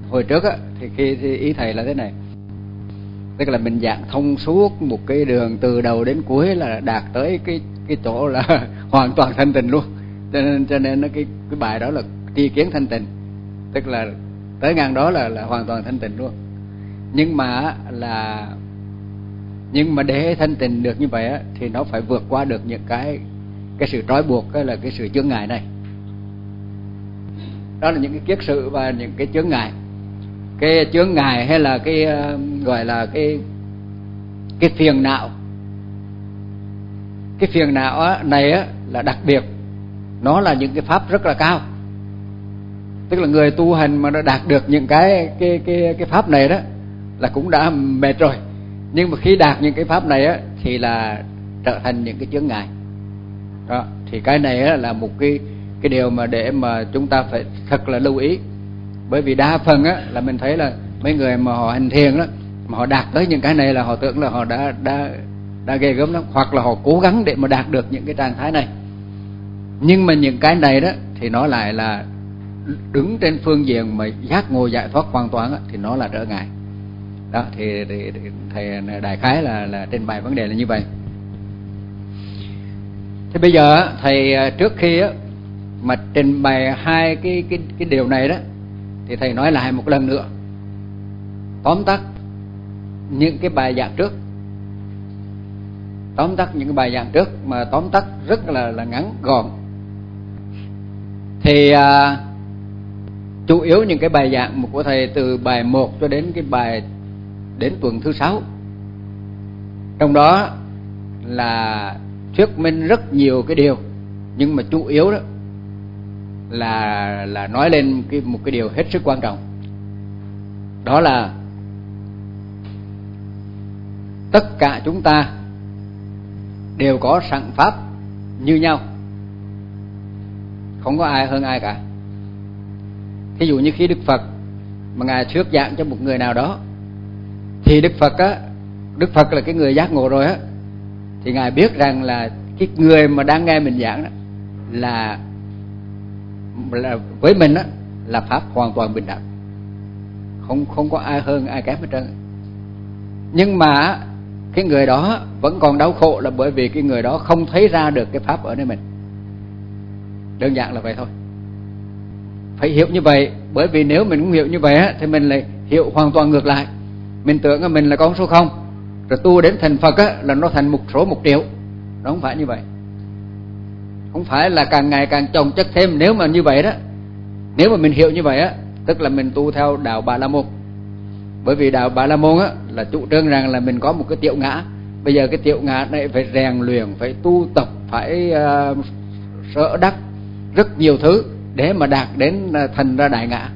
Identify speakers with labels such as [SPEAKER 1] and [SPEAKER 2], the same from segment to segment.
[SPEAKER 1] hồi trước á, thì ý thầy là thế này, tức là mình giảng thông suốt một cái đường từ đầu đến cuối là đạt tới cái chỗ là hoàn toàn thanh tịnh luôn. Cho nên cái bài đó là tri kiến thanh tịnh, tức là tới ngang đó là hoàn toàn thanh tịnh luôn. Nhưng mà để thanh tịnh được như vậy á, thì nó phải vượt qua được những cái sự trói buộc, cái là cái sự chướng ngại này. Đó là những cái kiết sự và những cái chướng ngại. Cái chướng ngại hay là cái gọi là cái phiền não. Cái phiền não này á là đặc biệt, nó là những cái pháp rất là cao. Tức là người tu hành mà nó đạt được những cái pháp này đó là cũng đã mệt rồi. Nhưng mà khi đạt những cái pháp này á thì là trở thành những cái chướng ngại. Đó, thì cái này á là một cái điều mà để mà chúng ta phải thật là lưu ý. Bởi vì đa phần á là mình thấy là mấy người mà họ hành thiền đó, mà họ đạt tới những cái này là họ tưởng là họ đã ghê gớm lắm, hoặc là họ cố gắng để mà đạt được những cái trạng thái này. Nhưng mà những cái này đó thì nó lại là đứng trên phương diện mà giác ngộ giải thoát hoàn toàn á, thì nó là trở ngại. Đó thì thầy đại khái là trên bài vấn đề là như vậy. Thế bây giờ thầy trước khi mà trình bày hai cái điều này đó, thì thầy nói lại một lần nữa, tóm tắt những cái bài giảng trước, mà tóm tắt rất là ngắn gọn. Thì chủ yếu những cái bài giảng của thầy từ bài 1 cho đến cái bài đến tuần thứ 6, trong đó là thuyết minh rất nhiều cái điều, nhưng mà chủ yếu đó là nói lên một cái điều hết sức quan trọng. Đó là tất cả chúng ta đều có sẵn pháp như nhau, không có ai hơn ai cả. Thí dụ như khi Đức Phật mà Ngài thuyết giảng cho một người nào đó, thì Đức Phật là cái người giác ngộ rồi á, thì Ngài biết rằng là cái người mà đang nghe mình giảng đó là với mình á là pháp hoàn toàn bình đẳng, không có ai hơn ai kém hết trơn. Nhưng mà cái người đó vẫn còn đau khổ là bởi vì cái người đó không thấy ra được cái pháp ở nơi mình. Đơn giản là vậy thôi. Phải hiểu như vậy, bởi vì nếu mình không hiểu như vậy á, thì mình lại hiểu hoàn toàn ngược lại. Mình tưởng là mình là con số 0, rồi tu đến thành Phật á, là nó thành một số 1 triệu. Nó không phải như vậy. Không phải là càng ngày càng chồng chất thêm. Nếu mà như vậy đó, nếu mà mình hiểu như vậy á, tức là mình tu theo đạo Bà La Môn. Bởi vì đạo Bà La Môn á là chủ trương rằng là mình có một cái tiểu ngã. Bây giờ cái tiểu ngã này phải rèn luyện, phải tu tập, phải sở đắc rất nhiều thứ để mà đạt đến thành ra đại ngã.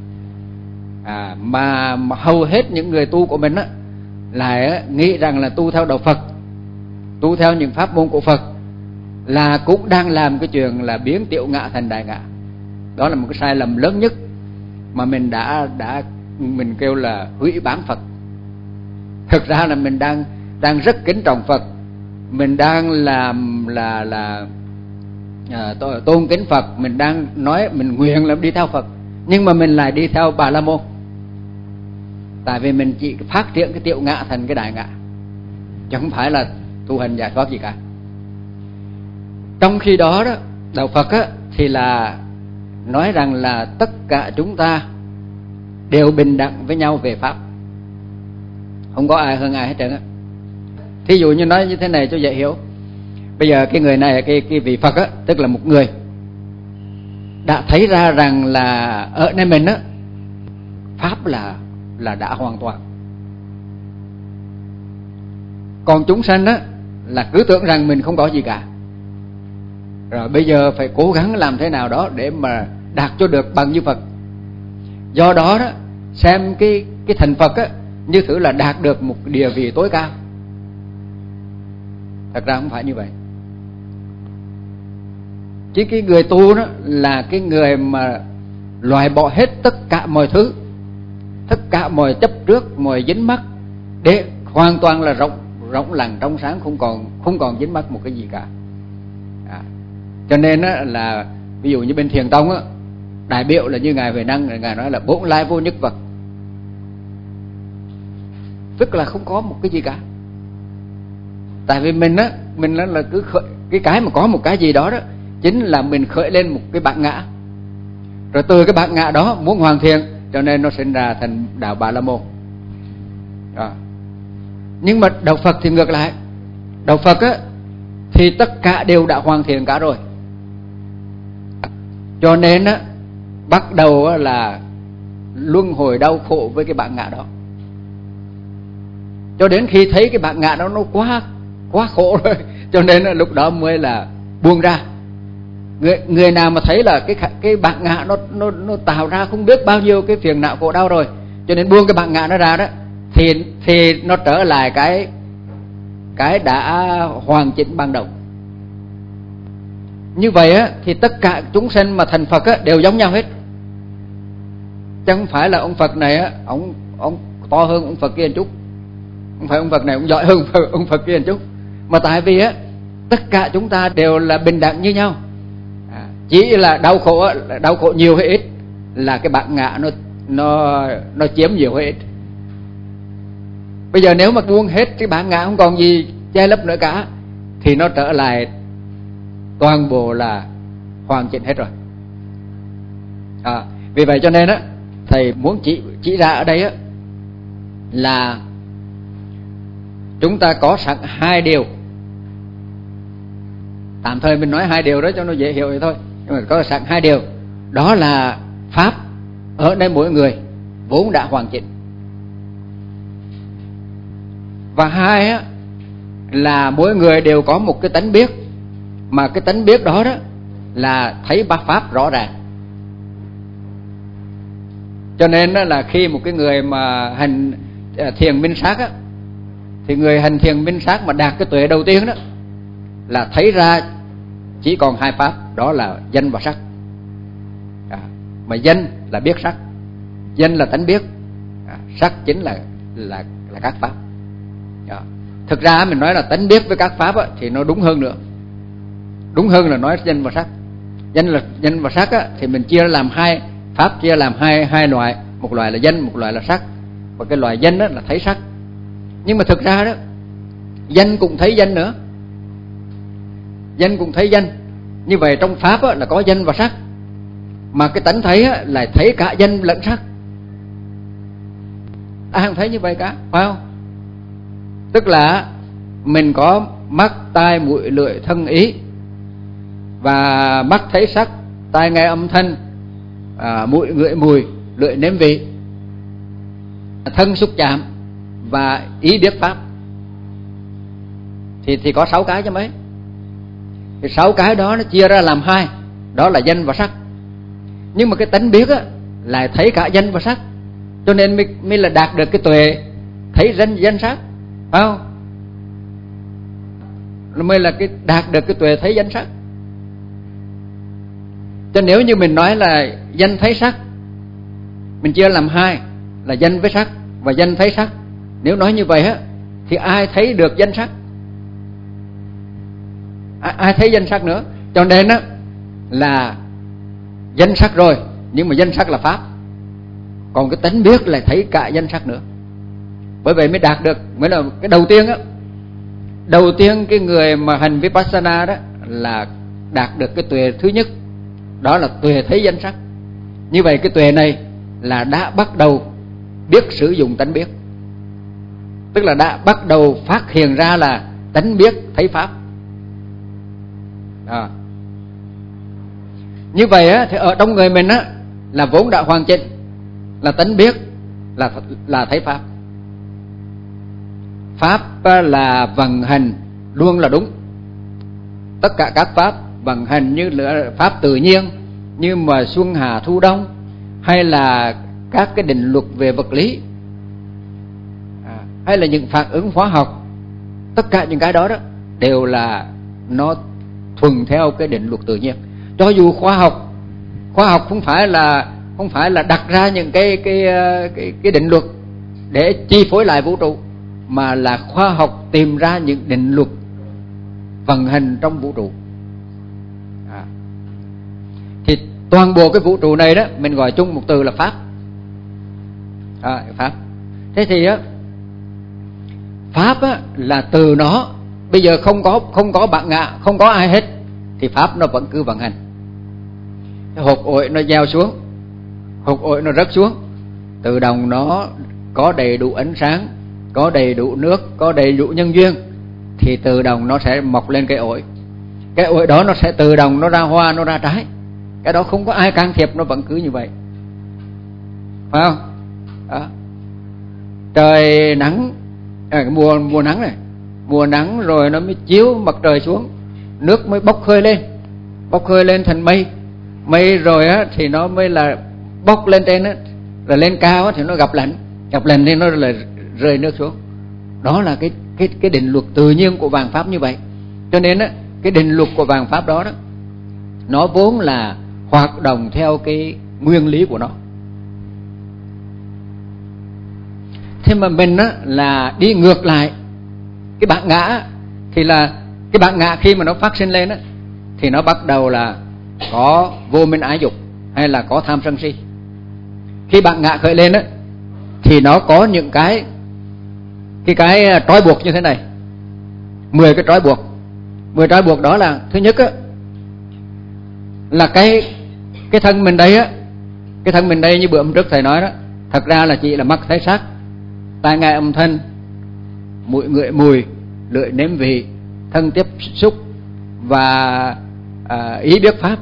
[SPEAKER 1] Mà hầu hết những người tu của mình á lại nghĩ rằng là tu theo đạo Phật, tu theo những pháp môn của Phật là cũng đang làm cái chuyện là biến tiểu ngã thành đại ngã. Đó là một cái sai lầm lớn nhất mà mình mình kêu là hủy bán Phật. Thực ra là mình đang rất kính trọng Phật, mình đang làm là tôn kính Phật, mình đang nói mình nguyện là đi theo Phật, nhưng mà mình lại đi theo Bà La Môn. Tại vì mình chỉ phát triển cái tiểu ngã thành cái đại ngã, chứ không phải là tu hành giải thoát gì cả. Trong khi đó đó, đạo Phật á thì là nói rằng là tất cả chúng ta đều bình đẳng với nhau về pháp, không có ai hơn ai hết trơn á. Thí dụ như nói như thế này cho dễ hiểu. Bây giờ cái người này, cái vị Phật á, tức là một người đã thấy ra rằng là ở nơi mình á pháp là đã hoàn toàn. Còn chúng sanh á là cứ tưởng rằng mình không có gì cả. Rồi bây giờ phải cố gắng làm thế nào đó để mà đạt cho được bằng như Phật. Do đó đó, xem cái thành Phật á như thử là đạt được một địa vị tối cao. Thật ra không phải như vậy. Chứ cái người tu đó là cái người mà loại bỏ hết tất cả mọi thứ, tất cả mọi chấp trước, mọi dính mắc, để hoàn toàn là rộng lặng trong sáng, không còn dính mắc một cái gì cả. Cho nên á, là ví dụ như bên Thiền Tông á, đại biểu là như Ngài Huệ Năng, Ngài nói là 4 lai vô nhất vật. tức là không có một cái gì cả. Tại vì mình là cứ cái mà có một cái gì đó đó chính là mình khởi lên một cái bản ngã, rồi từ cái bản ngã đó muốn hoàn thiện, cho nên nó sinh ra thành đạo Bà La Môn. Nhưng mà đạo Phật thì ngược lại. Đạo Phật á thì tất cả đều đã hoàn thiện cả rồi, cho nên á bắt đầu á là luân hồi đau khổ với cái bản ngã đó, cho đến khi thấy cái bản ngã đó nó quá khổ rồi, cho nên lúc đó mới là buông ra. Người nào mà thấy là cái bản ngã nó tạo ra không biết bao nhiêu cái phiền não khổ đau rồi, cho nên buông cái bản ngã nó ra đó, thì nó trở lại cái đã hoàn chỉnh ban đầu. Như vậy á thì tất cả chúng sinh mà thành Phật á đều giống nhau hết, chứ không phải là ông Phật này á ông to hơn ông Phật kia một chút, không phải ông Phật này ông giỏi hơn ông Phật kia một chút, mà tại vì á tất cả chúng ta đều là bình đẳng như nhau. Chỉ là đau khổ nhiều hay ít là cái bản ngã nó chiếm nhiều hay ít. Bây giờ nếu mà buông hết cái bản ngã không còn gì che lấp nữa cả thì nó trở lại toàn bộ là hoàn chỉnh hết rồi. Vì vậy cho nên á thầy muốn chỉ ra ở đây á là chúng ta có sẵn hai điều. Tạm thời mình nói hai điều đó cho nó dễ hiểu vậy thôi, nhưng mà có sẵn hai điều, đó là pháp ở đây mỗi người vốn đã hoàn chỉnh, và hai á là mỗi người đều có một cái tánh biết, mà cái tánh biết đó là thấy ba pháp rõ ràng. Cho nên là khi một cái người mà hành thiền minh sát á, thì người hành thiền minh sát mà đạt cái tuệ đầu tiên đó là thấy ra chỉ còn hai pháp, đó là danh và sắc. Mà danh là biết sắc, danh là tánh biết, sắc chính là các pháp. Thực ra mình nói là tánh biết với các pháp á, thì nó đúng hơn nữa. Đúng hơn là nói danh và sắc. Danh và sắc á, thì mình chia làm hai pháp, chia làm hai loại, một loại là danh, một loại là sắc. Và cái loại danh đó là thấy sắc. Nhưng mà thực ra đó, danh cũng thấy danh nữa, danh cũng thấy danh. Như vậy trong pháp á, là có danh và sắc, mà cái tánh thấy á, là thấy cả danh lẫn sắc. Ai không thấy như vậy cả, phải không? Tức là mình có mắt, tai, mũi, lưỡi, thân, ý, và mắt thấy sắc, tai nghe âm thanh, mũi ngửi mùi, lưỡi nếm vị, thân xúc chạm và ý biết pháp. Thì có 6 cái chứ mấy. Thì 6 cái đó nó chia ra làm hai, đó là danh và sắc. Nhưng mà cái tánh biết á là thấy cả danh và sắc, cho nên mới là đạt được cái tuệ thấy danh sắc, phải không? Nó mới là cái đạt được cái tuệ thấy danh sắc. Cho nếu như mình nói là danh thấy sắc, mình chia làm hai là danh với sắc và danh thấy sắc. Nếu nói như vậy á thì ai thấy được danh sắc? Ai thấy danh sắc nữa? Cho nên á là danh sắc rồi, nhưng mà danh sắc là pháp, còn cái tánh biết là thấy cả danh sắc nữa. Bởi vậy mới đạt được, mới là cái đầu tiên á. Đầu tiên cái người mà hành Vipassana đó là đạt được cái tuệ thứ nhất, đó là tuệ thấy danh sắc. Như vậy cái tuệ này là đã bắt đầu biết sử dụng tánh biết, tức là đã bắt đầu phát hiện ra là tánh biết thấy pháp. Như vậy á, thì ở trong người mình á là vốn đã hoàn chỉnh, là tánh biết, là thấy pháp. Pháp là vận hành luôn là đúng. Tất cả các pháp vận hành như là pháp tự nhiên, như mà xuân hạ thu đông, hay là các cái định luật về vật lý, hay là những phản ứng hóa học, tất cả những cái đó đều là nó thuần theo cái định luật tự nhiên. Cho dù khoa học không phải là đặt ra những cái định luật để chi phối lại vũ trụ, mà là khoa học tìm ra những định luật vận hành trong vũ trụ. Thì toàn bộ cái vũ trụ này đó mình gọi chung một từ là pháp. Pháp. Thế thì á, Pháp á, là từ nó bây giờ không có bạn ngạ, không có ai hết, thì Pháp nó vẫn cứ vận hành. Cái hột ổi nó gieo xuống, hột ổi nó rớt xuống, tự động nó có đầy đủ ánh sáng, có đầy đủ nước, có đầy đủ nhân duyên, thì tự động nó sẽ mọc lên cây ổi. Cái ổi đó nó sẽ tự động nó ra hoa, nó ra trái. Cái đó không có ai can thiệp, nó vẫn cứ như vậy, phải không? Đó. Trời nắng, mùa nắng này, mùa nắng rồi nó mới chiếu mặt trời xuống, nước mới bốc hơi lên thành mây. Mây rồi á thì nó mới là bốc lên trên á, rồi lên cao á thì nó gặp lạnh thì nó là rơi nước xuống. Đó là cái định luật tự nhiên của vạn pháp như vậy. Cho nên á, cái định luật của vạn pháp đó nó vốn là hoạt động theo cái nguyên lý của nó. Thế mà mình á là đi ngược lại cái bản ngã, thì là cái bản ngã khi mà nó phát sinh lên á thì nó bắt đầu là có vô minh ái dục hay là có tham sân si. Khi bản ngã khởi lên á thì nó có những cái trói buộc như thế này, 10 cái trói buộc. 10 trói buộc đó là: thứ nhất á là cái thân mình đây á, cái thân mình đây như bữa hôm trước thầy nói đó, thật ra là chỉ là mắt thấy sắc, tai nghe âm thanh, mũi ngửi mùi, lưỡi nếm vị, thân tiếp xúc và ý biết pháp.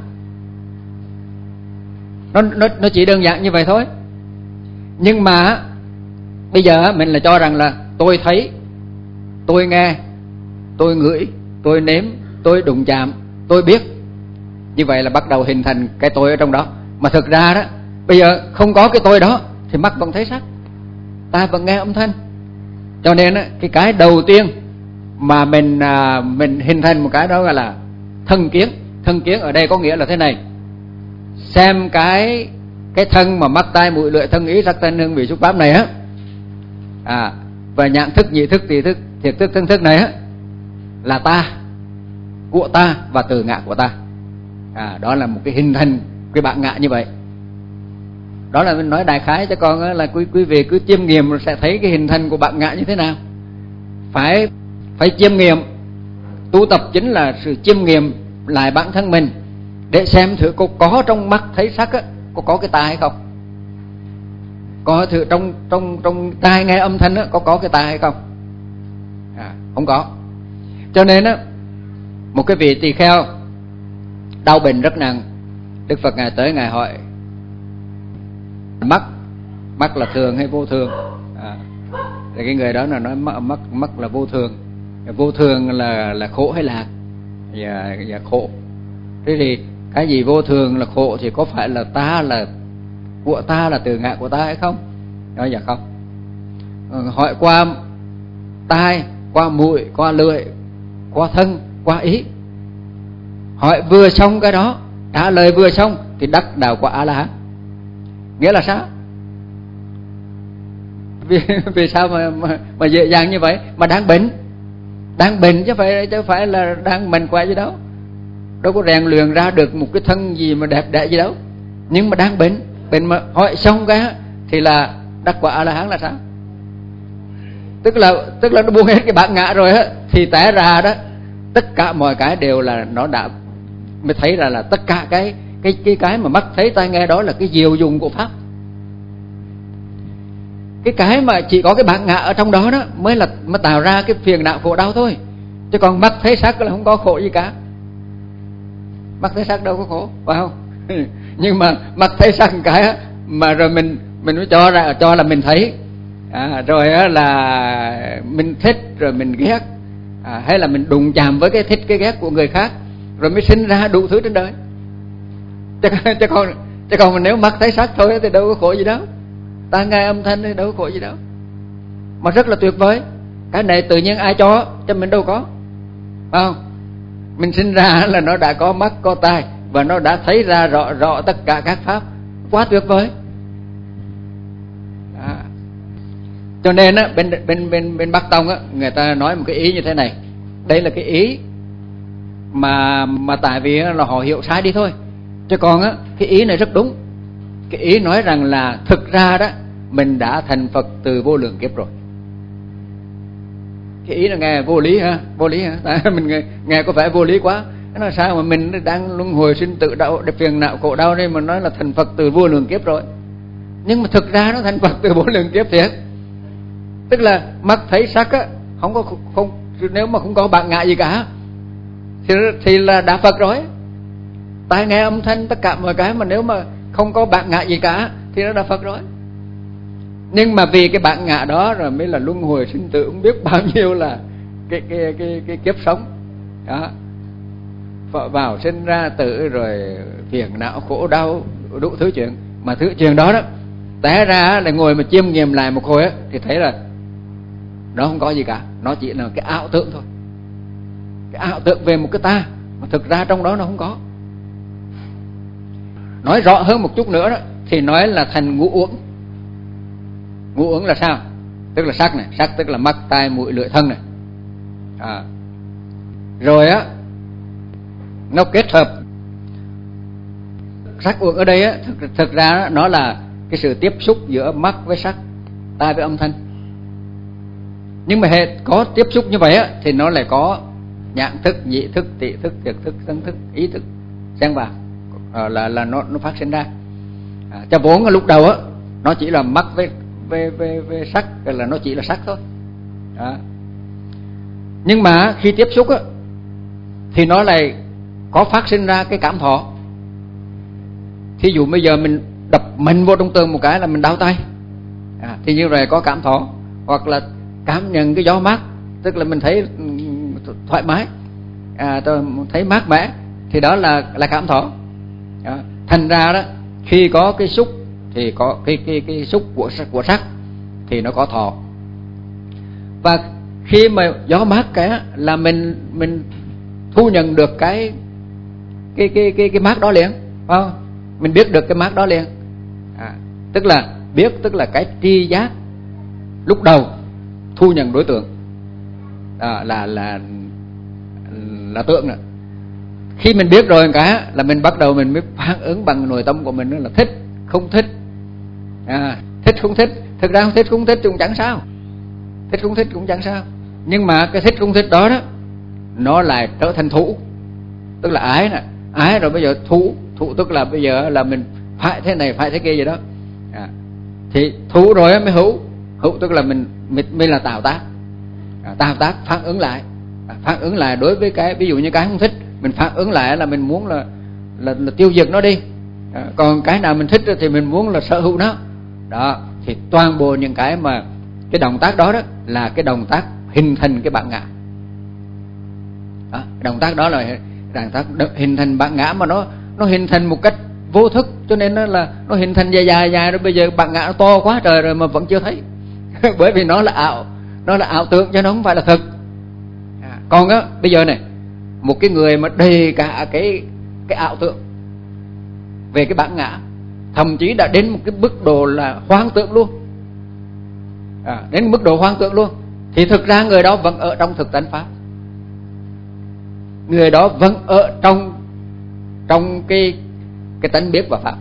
[SPEAKER 1] Nó chỉ đơn giản như vậy thôi. Nhưng mà bây giờ mình là cho rằng là tôi thấy, tôi nghe, tôi ngửi, tôi nếm, tôi đụng chạm, tôi biết. Như vậy là bắt đầu hình thành cái tôi ở trong đó. Mà thực ra đó, bây giờ không có cái tôi đó thì mắt vẫn thấy sắc, tai vẫn nghe âm thanh. Cho nên cái đầu tiên mà mình hình thành một cái đó gọi là thân kiến. Thân kiến ở đây có nghĩa là thế này: xem cái thân mà mắt tai mũi lưỡi thân ý sắc thanh hương vị xúc pháp này á, và nhãn thức, nhị thức, tỳ thức, thiệt thức, thân thức này á, là ta, của ta và từ ngã của ta. Đó là một cái hình thành cái bản ngã như vậy. Đó là mình nói đại khái cho con là quý vị cứ chiêm nghiệm rồi sẽ thấy cái hình thành của bản ngã như thế nào. Phải chiêm nghiệm. Tu tập chính là sự chiêm nghiệm lại bản thân mình để xem thử có trong mắt thấy sắc á, có cái tai hay không, có thử trong tai nghe âm thanh á, có cái tai hay không. Không có. Cho nên á, một cái vị tỳ kheo đau bệnh rất nặng, Đức Phật ngài tới ngài hỏi: mắt là thường hay vô thường? Thì cái người đó là nói mắt là vô thường. Vô thường là khổ hay lạc? Dạ khổ. Thế thì cái gì vô thường là khổ thì có phải là ta, là của ta, là từ ngã của ta hay không? Nói dạ không. Hỏi qua tai, qua mũi, qua lưỡi, qua thân, qua ý. Hỏi vừa xong cái đó, trả lời vừa xong thì đắc đạo quả A-la-hán. Nghĩa là sao? Vì sao mà dễ dàng như vậy? Mà đang bệnh chứ phải là đang mạnh khỏe gì đâu. Đâu có rèn luyện ra được một cái thân gì mà đẹp đẽ gì đâu. Nhưng mà đang bệnh mà hỏi xong cái thì là đắc quả A-la-hán là sao? Tức là nó buông hết cái bản ngã rồi á, thì té ra đó tất cả mọi cái đều là nó đã mới thấy ra là tất cả cái mà mắt thấy tai nghe đó là cái diệu dụng của pháp. Cái mà chỉ có cái bản ngã ở trong đó mới tạo ra cái phiền não khổ đau thôi. Chứ còn mắt thấy sắc là không có khổ gì cả. Mắt thấy sắc đâu có khổ, phải không? Nhưng mà mắt thấy sắc cái mà rồi mình mới cho là mình thấy, rồi là mình thích rồi mình ghét, hay là mình đụng chạm với cái thích cái ghét của người khác, rồi mới sinh ra đủ thứ trên đời. Chứ còn mình nếu mắt thấy sắc thôi thì đâu có khổ gì đâu, ta nghe âm thanh thì đâu có khổ gì đâu, mà rất là tuyệt vời. Cái này tự nhiên ai cho mình đâu có, phải không? Mình sinh ra là nó đã có mắt có tai và nó đã thấy ra rõ tất cả các pháp, quá tuyệt vời. Cho nên á, bên Bắc Tông á, người ta nói một cái ý như thế này. Đây là cái ý mà tại vì là họ hiểu sai đi thôi. Chứ còn á, cái ý này rất đúng. Cái ý nói rằng là thực ra đó mình đã thành Phật từ vô lượng kiếp rồi. Cái ý là nghe vô lý ha, vô lý hả? Tại mình nghe có vẻ vô lý quá. Nó là sao mà mình đang luân hồi sinh tử đau phiền não khổ đau đây mà nói là thành Phật từ vô lượng kiếp rồi. Nhưng mà thực ra nó thành Phật từ vô lượng kiếp thiệt. Tức là mắt thấy sắc á, không nếu mà không có bản ngã gì cả thì là đã Phật rồi. Tai nghe âm thanh tất cả mọi cái mà nếu mà không có bản ngã gì cả thì nó đã Phật rồi. Nhưng mà vì cái bản ngã đó rồi mới là luân hồi sinh tử không biết bao nhiêu là cái kiếp sống đó, vào sinh ra tử rồi phiền não khổ đau đủ thứ chuyện. Mà thứ chuyện đó đó té ra là ngồi mà chiêm nghiệm lại một hồi á thì thấy là nó không có gì cả, nó chỉ là cái ảo tưởng thôi, cái ảo tưởng về một cái ta mà thực ra trong đó nó không có. Nói rõ hơn một chút nữa đó thì nói là thành ngũ uẩn. Ngũ uẩn là sao? Tức là sắc này, sắc tức là mắt tai mũi lưỡi thân này. Rồi á nó kết hợp sắc uẩn ở đây á, thực ra nó là cái sự tiếp xúc giữa mắt với sắc, tai với âm thanh. Nhưng mà hệ có tiếp xúc như vậy á thì nó lại có nhãn thức, nhị thức, tị thức, thiệt thức, thân thức, ý thức xen vào là nó phát sinh ra. Cho vốn ở lúc đầu á nó chỉ là mắt với sắc, là nó chỉ là sắc thôi. Nhưng mà khi tiếp xúc á thì nó lại có phát sinh ra cái cảm thọ. Thí dụ bây giờ mình đập mạnh vô trong tường một cái là mình đau tay, thì như vậy có cảm thọ. Hoặc là cảm nhận cái gió mát, tức là mình thấy thoải mái, tôi thấy mát mẻ, thì đó là cảm thọ. Thành ra đó khi có cái xúc thì có cái xúc của sắc thì nó có thọ. Và khi mà gió mát cái là mình thu nhận được cái mát đó liền, phải không? Mình biết được cái mát đó liền. Tức là biết, tức là cái tri giác lúc đầu thu nhận đối tượng là tượng nữa. Khi mình biết rồi cái là mình bắt đầu mình mới phản ứng bằng nội tâm của mình, đó là thích không thích, thích không thích. Thực ra không thích không thích cũng chẳng sao, thích không thích cũng chẳng sao. Nhưng mà cái thích không thích đó đó nó lại trở thành thủ, tức là ái nè, ái rồi bây giờ thủ tức là bây giờ là mình phải thế này phải thế kia gì đó. Thì thủ rồi mới hữu tức là mình là tạo tác phản ứng lại đối với cái, ví dụ như cái không thích mình phản ứng lại là mình muốn là tiêu diệt nó đi. Còn cái nào mình thích thì mình muốn là sở hữu nó. Đó, thì toàn bộ những cái mà cái động tác đó là cái động tác hình thành cái bản ngã. Động tác đó là động tác hình thành bản ngã, mà nó hình thành một cách vô thức, cho nên nó hình thành dài rồi bây giờ bản ngã nó to quá trời rồi mà vẫn chưa thấy. Bởi vì nó là ảo tưởng chứ nó không phải là thực. Còn á bây giờ này, một cái người mà đầy cả cái ảo tưởng về cái bản ngã, thậm chí đã đến một cái mức độ là hoang tưởng luôn, đến mức độ hoang tưởng luôn, thì thực ra người đó vẫn ở trong thực tánh pháp, người đó vẫn ở trong cái tánh biết và pháp,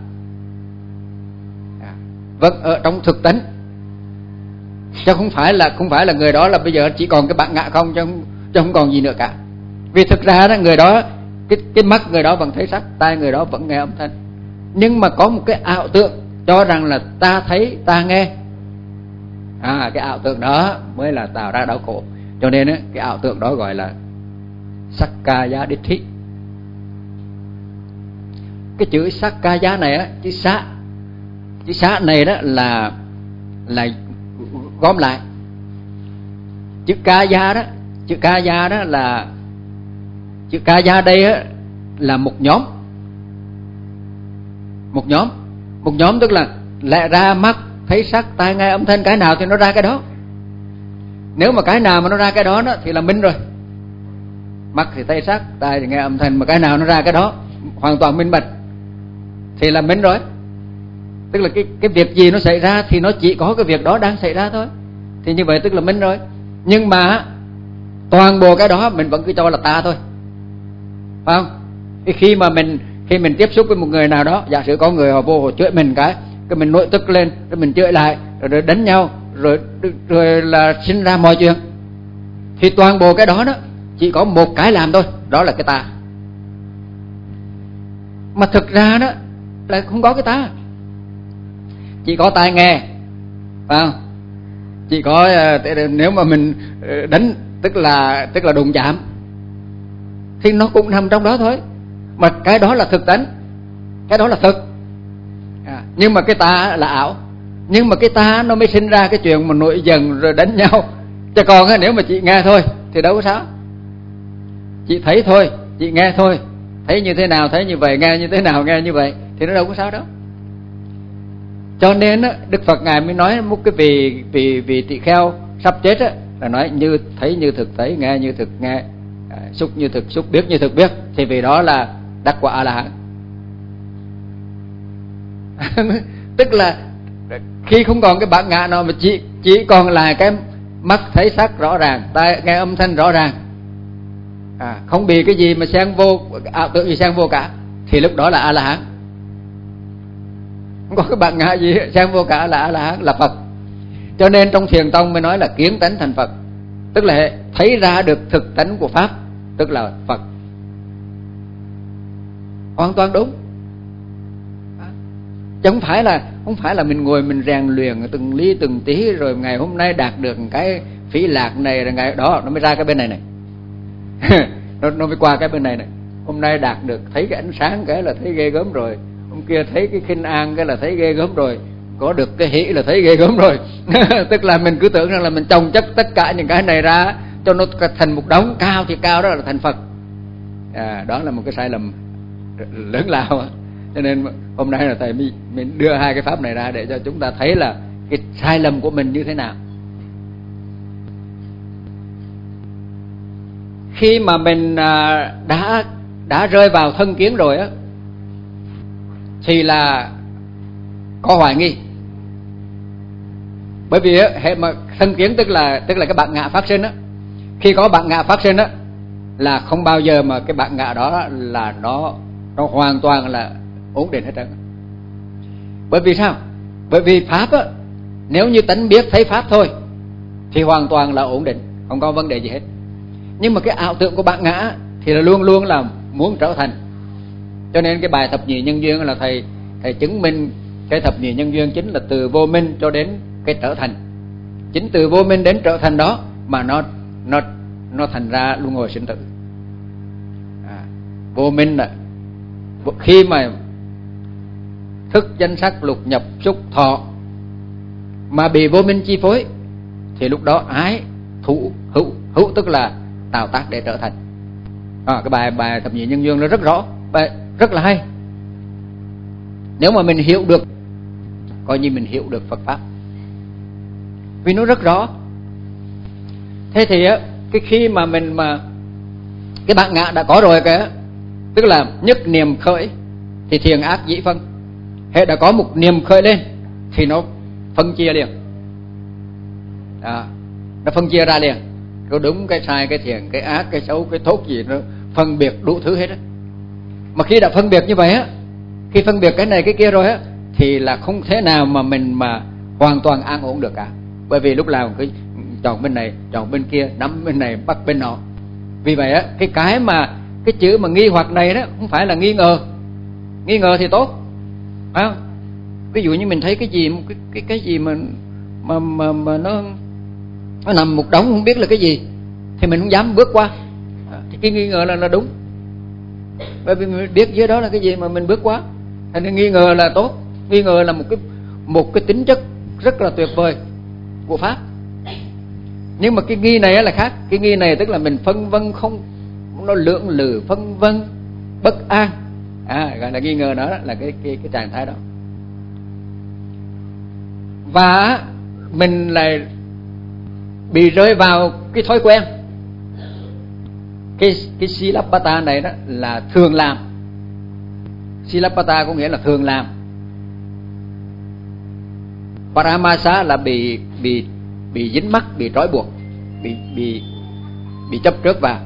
[SPEAKER 1] vẫn ở trong thực tánh, chứ không phải là người đó là bây giờ chỉ còn cái bản ngã không, chứ không còn gì nữa cả. Vì thực ra đó, người đó cái mắt người đó vẫn thấy sắc, tai người đó vẫn nghe âm thanh, nhưng mà có một cái ảo tưởng cho rằng là ta thấy ta nghe. Cái ảo tưởng đó mới là tạo ra đau khổ. Cho nên cái ảo tưởng đó gọi là Sakkaya Ditthi. Cái chữ Sakkaya này chữ xá này đó là gom lại. Chữ Kaya đó là chữ Kaya đây là một nhóm, tức là lẽ ra mắt thấy sắc, tai nghe âm thanh, cái nào thì nó ra cái đó. Nếu mà cái nào mà nó ra cái đó thì là minh rồi. Mắt thì thấy sắc, tai thì nghe âm thanh, mà cái nào nó ra cái đó hoàn toàn minh bạch thì là minh rồi. Tức là cái việc gì nó xảy ra thì nó chỉ có cái việc đó đang xảy ra thôi, thì như vậy tức là minh rồi. Nhưng mà toàn bộ cái đó mình vẫn cứ cho là ta thôi, phải không? Khi mình tiếp xúc với một người nào đó, giả sử có người họ vô họ chửi mình cái mình nội tức lên, rồi mình chửi lại, rồi đánh nhau, rồi là sinh ra mọi chuyện, thì toàn bộ cái đó chỉ có một cái làm thôi, đó là cái ta. Mà thực ra đó là không có cái ta, chỉ có tai nghe, phải không? Chỉ có nếu mà mình đánh tức là đụng chạm thì nó cũng nằm trong đó thôi. Mà cái đó là thực tánh, cái đó là thực. Nhưng mà cái ta là ảo. Nhưng mà cái ta nó mới sinh ra cái chuyện mà nổi giận rồi đánh nhau. Chứ còn nếu mà chị nghe thôi thì đâu có sao. Chị thấy thôi, chị nghe thôi, thấy như thế nào thấy như vậy, nghe như thế nào nghe như vậy, thì nó đâu có sao đâu. Cho nên Đức Phật Ngài mới nói một cái vị tỳ kheo sắp chết là nói như thấy như thực thấy, nghe như thực nghe, xúc như thực xúc, biết như thực biết, thì vì đó là đắc quả A-la-hán. Tức là khi không còn cái bản ngã nào mà chỉ còn là cái mắt thấy sắc rõ ràng, tai nghe âm thanh rõ ràng, không bị cái gì mà xen vô, ảo tưởng gì xen vô cả, thì lúc đó là A-la-hán. Không có cái bản ngã gì xen vô cả là A-la-hán, là Phật. Cho nên trong Thiền tông mới nói là kiến tánh thành Phật, tức là thấy ra được thực tánh của pháp, tức là Phật. Hoàn toàn đúng. Chứ không phải là mình ngồi mình rèn luyện từng ly từng tí rồi ngày hôm nay đạt được cái phí lạc này rồi ngày đó nó mới ra cái bên này này. nó mới qua cái bên này này. Hôm nay đạt được thấy cái ánh sáng cái là thấy ghê gớm rồi, hôm kia thấy cái khinh an cái là thấy ghê gớm rồi, có được cái hỷ là thấy ghê gớm rồi. Tức là mình cứ tưởng rằng là mình chồng chất tất cả những cái này ra cho nó thành một đống cao thì cao, đó là thành Phật. Đó là một cái sai lầm lớn lao. Cho nên hôm nay là thầy mình đưa hai cái pháp này ra để cho chúng ta thấy là cái sai lầm của mình như thế nào. Khi mà mình đã rơi vào thân kiến rồi thì là có hoài nghi. Bởi vì hệ mà thân kiến tức là cái bản ngã phát sinh khi có bản ngã phát sinh là không bao giờ mà cái bản ngã đó là nó hoàn toàn là ổn định hết trơn. Bởi vì sao? Bởi vì pháp nếu như tánh biết thấy pháp thôi thì hoàn toàn là ổn định, không có vấn đề gì hết. Nhưng mà cái ảo tưởng của bản ngã thì là luôn luôn là muốn trở thành. Cho nên cái bài thập nhị nhân duyên là thầy chứng minh cái thập nhị nhân duyên chính là từ vô minh cho đến cái trở thành. Chính từ vô minh đến trở thành đó mà nó thành ra luân hồi sinh tử. Vô minh là khi mà thức danh sắc lục nhập xúc thọ mà bị vô minh chi phối thì lúc đó ái thủ hữu tức là tạo tác để trở thành. Cái bài thập nhị nhân duyên nó rất rõ, rất là hay. Nếu mà mình hiểu được, coi như mình hiểu được Phật pháp, vì nó rất rõ. Thế thì cái khi mà mình mà cái bản ngã đã có rồi kìa, tức là nhất niệm khởi thì thiện ác dĩ phân. Hệ đã có một niệm khởi lên thì nó phân chia liền. Nó phân chia ra liền. Có đúng cái sai, cái thiện, cái ác, cái xấu, cái tốt gì, nó phân biệt đủ thứ hết. Mà khi đã phân biệt như vậy khi phân biệt cái này cái kia rồi thì là không thể nào mà mình mà hoàn toàn an ổn được cả. Bởi vì lúc nào cứ chọn bên này, chọn bên kia, nắm bên này, bắt bên nọ. Vì vậy cái chữ mà nghi hoặc này đó không phải là nghi ngờ. Nghi ngờ thì tốt, phải không? Ví dụ như mình thấy cái gì mà nó nằm một đống không biết là cái gì thì mình không dám bước qua, thì cái nghi ngờ là đúng. Bởi vì mình biết dưới đó là cái gì mà mình bước qua, thành nên nghi ngờ là tốt. Nghi ngờ là một cái tính chất rất là tuyệt vời của pháp. Nhưng mà cái nghi này là khác. Cái nghi này tức là mình phân vân, không, nó lưỡng lự, phân vân, bất an, gọi là nghi ngờ. Đó là cái trạng thái đó. Và mình lại bị rơi vào cái thói quen. Cái Silabbata này đó là thường làm. Silabbata có nghĩa là thường làm. Paramasa là bị dính mắc, bị trói buộc, bị chấp trước vào.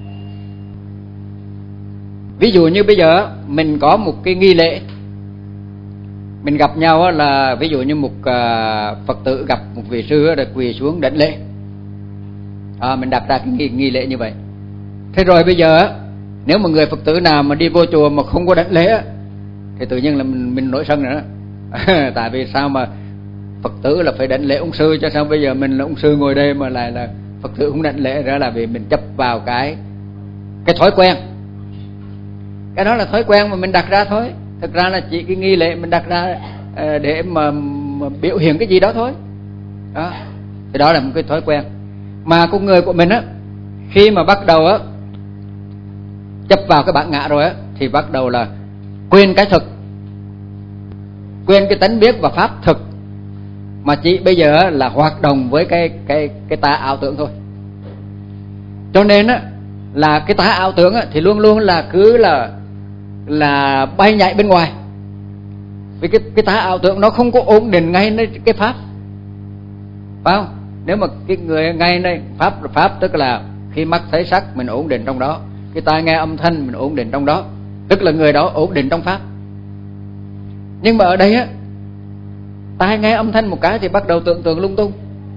[SPEAKER 1] Ví dụ như bây giờ mình có một cái nghi lễ, mình gặp nhau là ví dụ như một Phật tử gặp một vị sư để quỳ xuống đảnh lễ. Mình đặt ra cái nghi lễ như vậy. Thế rồi bây giờ nếu mà người Phật tử nào mà đi vô chùa mà không có đảnh lễ thì tự nhiên là mình nổi sân nữa. Tại vì sao mà Phật tử là phải đảnh lễ ông sư, cho sao bây giờ mình là ông sư ngồi đây mà lại là Phật tử không đảnh lễ? Ra là vì mình chấp vào cái thói quen. Cái đó là thói quen mà mình đặt ra thôi. Thực ra là chỉ cái nghi lễ mình đặt ra để mà biểu hiện cái gì đó thôi. Đó. Thì đó là một cái thói quen. Mà con người của mình á, khi mà bắt đầu á chấp vào cái bản ngã rồi á, thì bắt đầu là quên cái thực, quên cái tánh biết và pháp thực, mà chỉ bây giờ là hoạt động với cái ta ảo tưởng thôi. Cho nên á là cái ta ảo tưởng á thì luôn luôn là cứ là bay nhảy bên ngoài. Vì cái ta ảo tưởng nó không có ổn định ngay nơi cái pháp, phải không? Nếu mà cái người ngay nơi pháp tức là khi mắt thấy sắc mình ổn định trong đó, cái tai nghe âm thanh mình ổn định trong đó, tức là người đó ổn định trong pháp. Nhưng mà ở đây á, tai nghe âm thanh một cái thì bắt đầu tưởng tượng lung tung,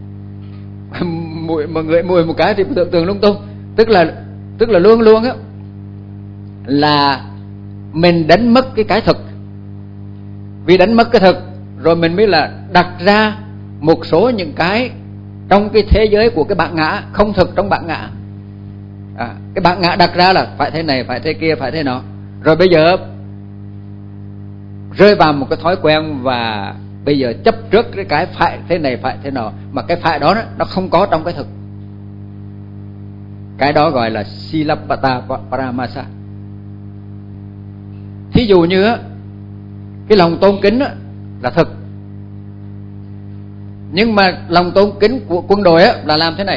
[SPEAKER 1] mùi một cái thì tưởng tượng lung tung, tức là luôn luôn á là mình đánh mất cái thực. Vì đánh mất cái thực rồi mình mới là đặt ra một số những cái trong cái thế giới của cái bản ngã, không thực trong bản ngã. Cái bản ngã đặt ra là phải thế này, phải thế kia, phải thế nọ. Rồi bây giờ rơi vào một cái thói quen và bây giờ chấp trước cái phải thế này, phải thế nọ, mà cái phải đó nó không có trong cái thực. Cái đó gọi là Silabbata Paramasa. Thí dụ như cái lòng tôn kính là thực, nhưng mà lòng tôn kính của quân đội là làm thế này.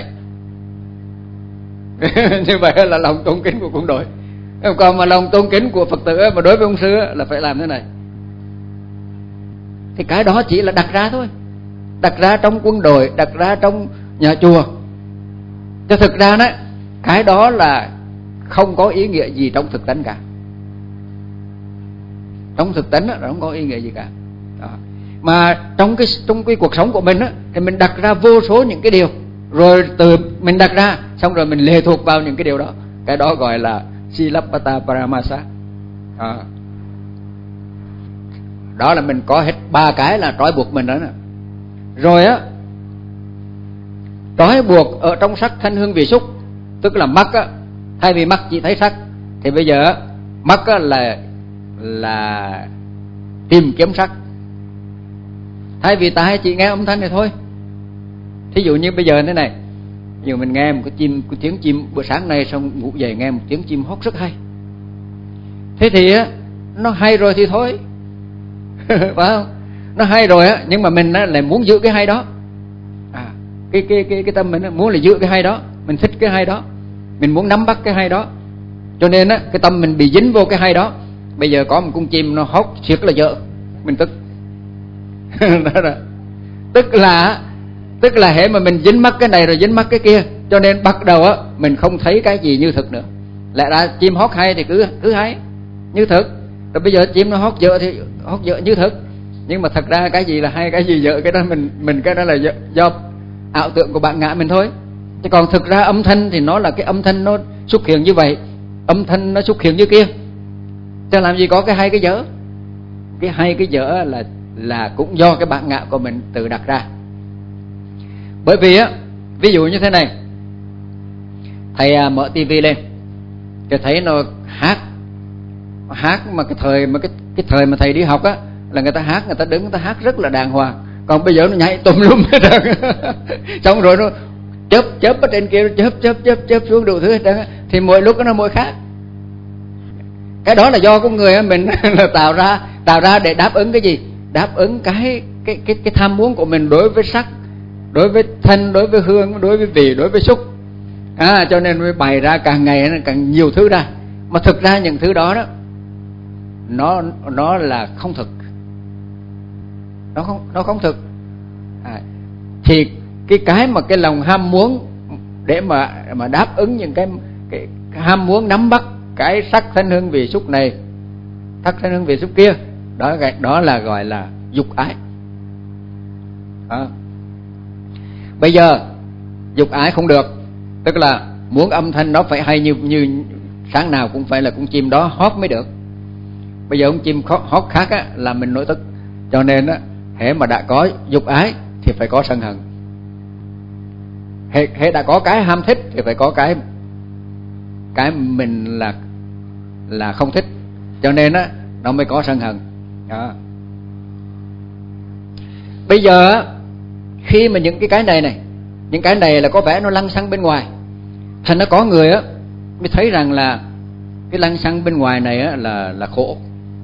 [SPEAKER 1] Như vậy là lòng tôn kính của quân đội. Còn mà lòng tôn kính của Phật tử mà đối với ông sư là phải làm thế này. Thì cái đó chỉ là đặt ra thôi, đặt ra trong quân đội, đặt ra trong nhà chùa. Cho thực ra đó, cái đó là không có ý nghĩa gì trong thực tánh cả. Trong thực tánh nó không có ý nghĩa gì cả. Đó. Mà trong cái cuộc sống của mình thì mình đặt ra vô số những cái điều, rồi từ mình đặt ra xong rồi mình lệ thuộc vào những cái điều đó. Cái đó gọi là Silabbata Paramasa. Đó là mình có hết 3 cái là trói buộc mình đó nè. Rồi trói buộc ở trong sắc thanh hương vị xúc, tức là mắt thay vì mắt chỉ thấy sắc thì bây giờ mắt là tìm kiếm sắc. Thay vì tai chỉ nghe âm thanh này thôi. Thí dụ như bây giờ thế này, ví dụ mình nghe một cái tiếng chim bữa sáng nay, xong ngủ dậy nghe một tiếng chim hót rất hay. Thế thì nó hay rồi thì thôi, phải không? Nó hay rồi nhưng mà mình lại muốn giữ cái hay đó. Cái tâm mình muốn là giữ cái hay đó, mình thích cái hay đó, mình muốn nắm bắt cái hay đó. Cho nên cái tâm mình bị dính vô cái hay đó. Bây giờ có một con chim nó hót thiệt là dở, mình tức. Đó là tức là hễ mà mình dính mắc cái này rồi dính mắc cái kia, cho nên bắt đầu mình không thấy cái gì như thực nữa. Lại ra chim hót hay thì cứ hay như thực. Rồi bây giờ chim nó hót dở thì hót dở như thực. Nhưng mà thật ra cái gì là hay, cái gì dở, cái đó mình cái đó là do ảo tưởng của bản ngã mình thôi. Chứ còn thực ra âm thanh thì nó là cái âm thanh nó xuất hiện như vậy, âm thanh nó xuất hiện như kia. Chứ làm gì có cái hay cái dở. Cái hay cái dở là cũng do cái bản ngã của mình tự đặt ra. Bởi vì ví dụ như thế này, thầy mở tivi lên, thì thấy nó hát mà cái thời mà thầy đi học là người ta hát, người ta đứng người ta hát rất là đàng hoàng. Còn bây giờ nó nhảy tùm lum hết trơn. Xong rồi nó chớp ở trên kia, chớp xuống đủ thứ hết trơn. Thì mỗi lúc nó mỗi khác. Cái đó là do con người mình là tạo ra để đáp ứng cái gì? Đáp ứng cái tham muốn của mình đối với sắc, đối với thanh, đối với hương, đối với vị, đối với xúc. Cho nên mới bày ra càng ngày càng nhiều thứ ra. Mà thực ra những thứ đó nó là không thực. Nó không thực. Thì cái mà cái lòng ham muốn để mà đáp ứng những cái ham muốn nắm bắt cái sắc thanh hương vị xúc này, sắc thanh hương vị xúc kia, đó là gọi là dục ái. Bây giờ dục ái không được, Tức là muốn âm thanh nó phải hay như sáng nào cũng phải là con chim đó hót mới được. Bây giờ con chim hót khác á, là mình nổi tức. Cho nên á, hễ mà đã có dục ái thì phải có sân hận. Hễ đã có cái ham thích thì phải có cái mình là không thích. Cho nên á, nó mới có sân hận đó. Bây giờ á, khi mà những cái này, những cái này là có vẻ nó lăng xăng bên ngoài, thành nó có người á mới thấy rằng là cái lăng xăng bên ngoài này á là khổ.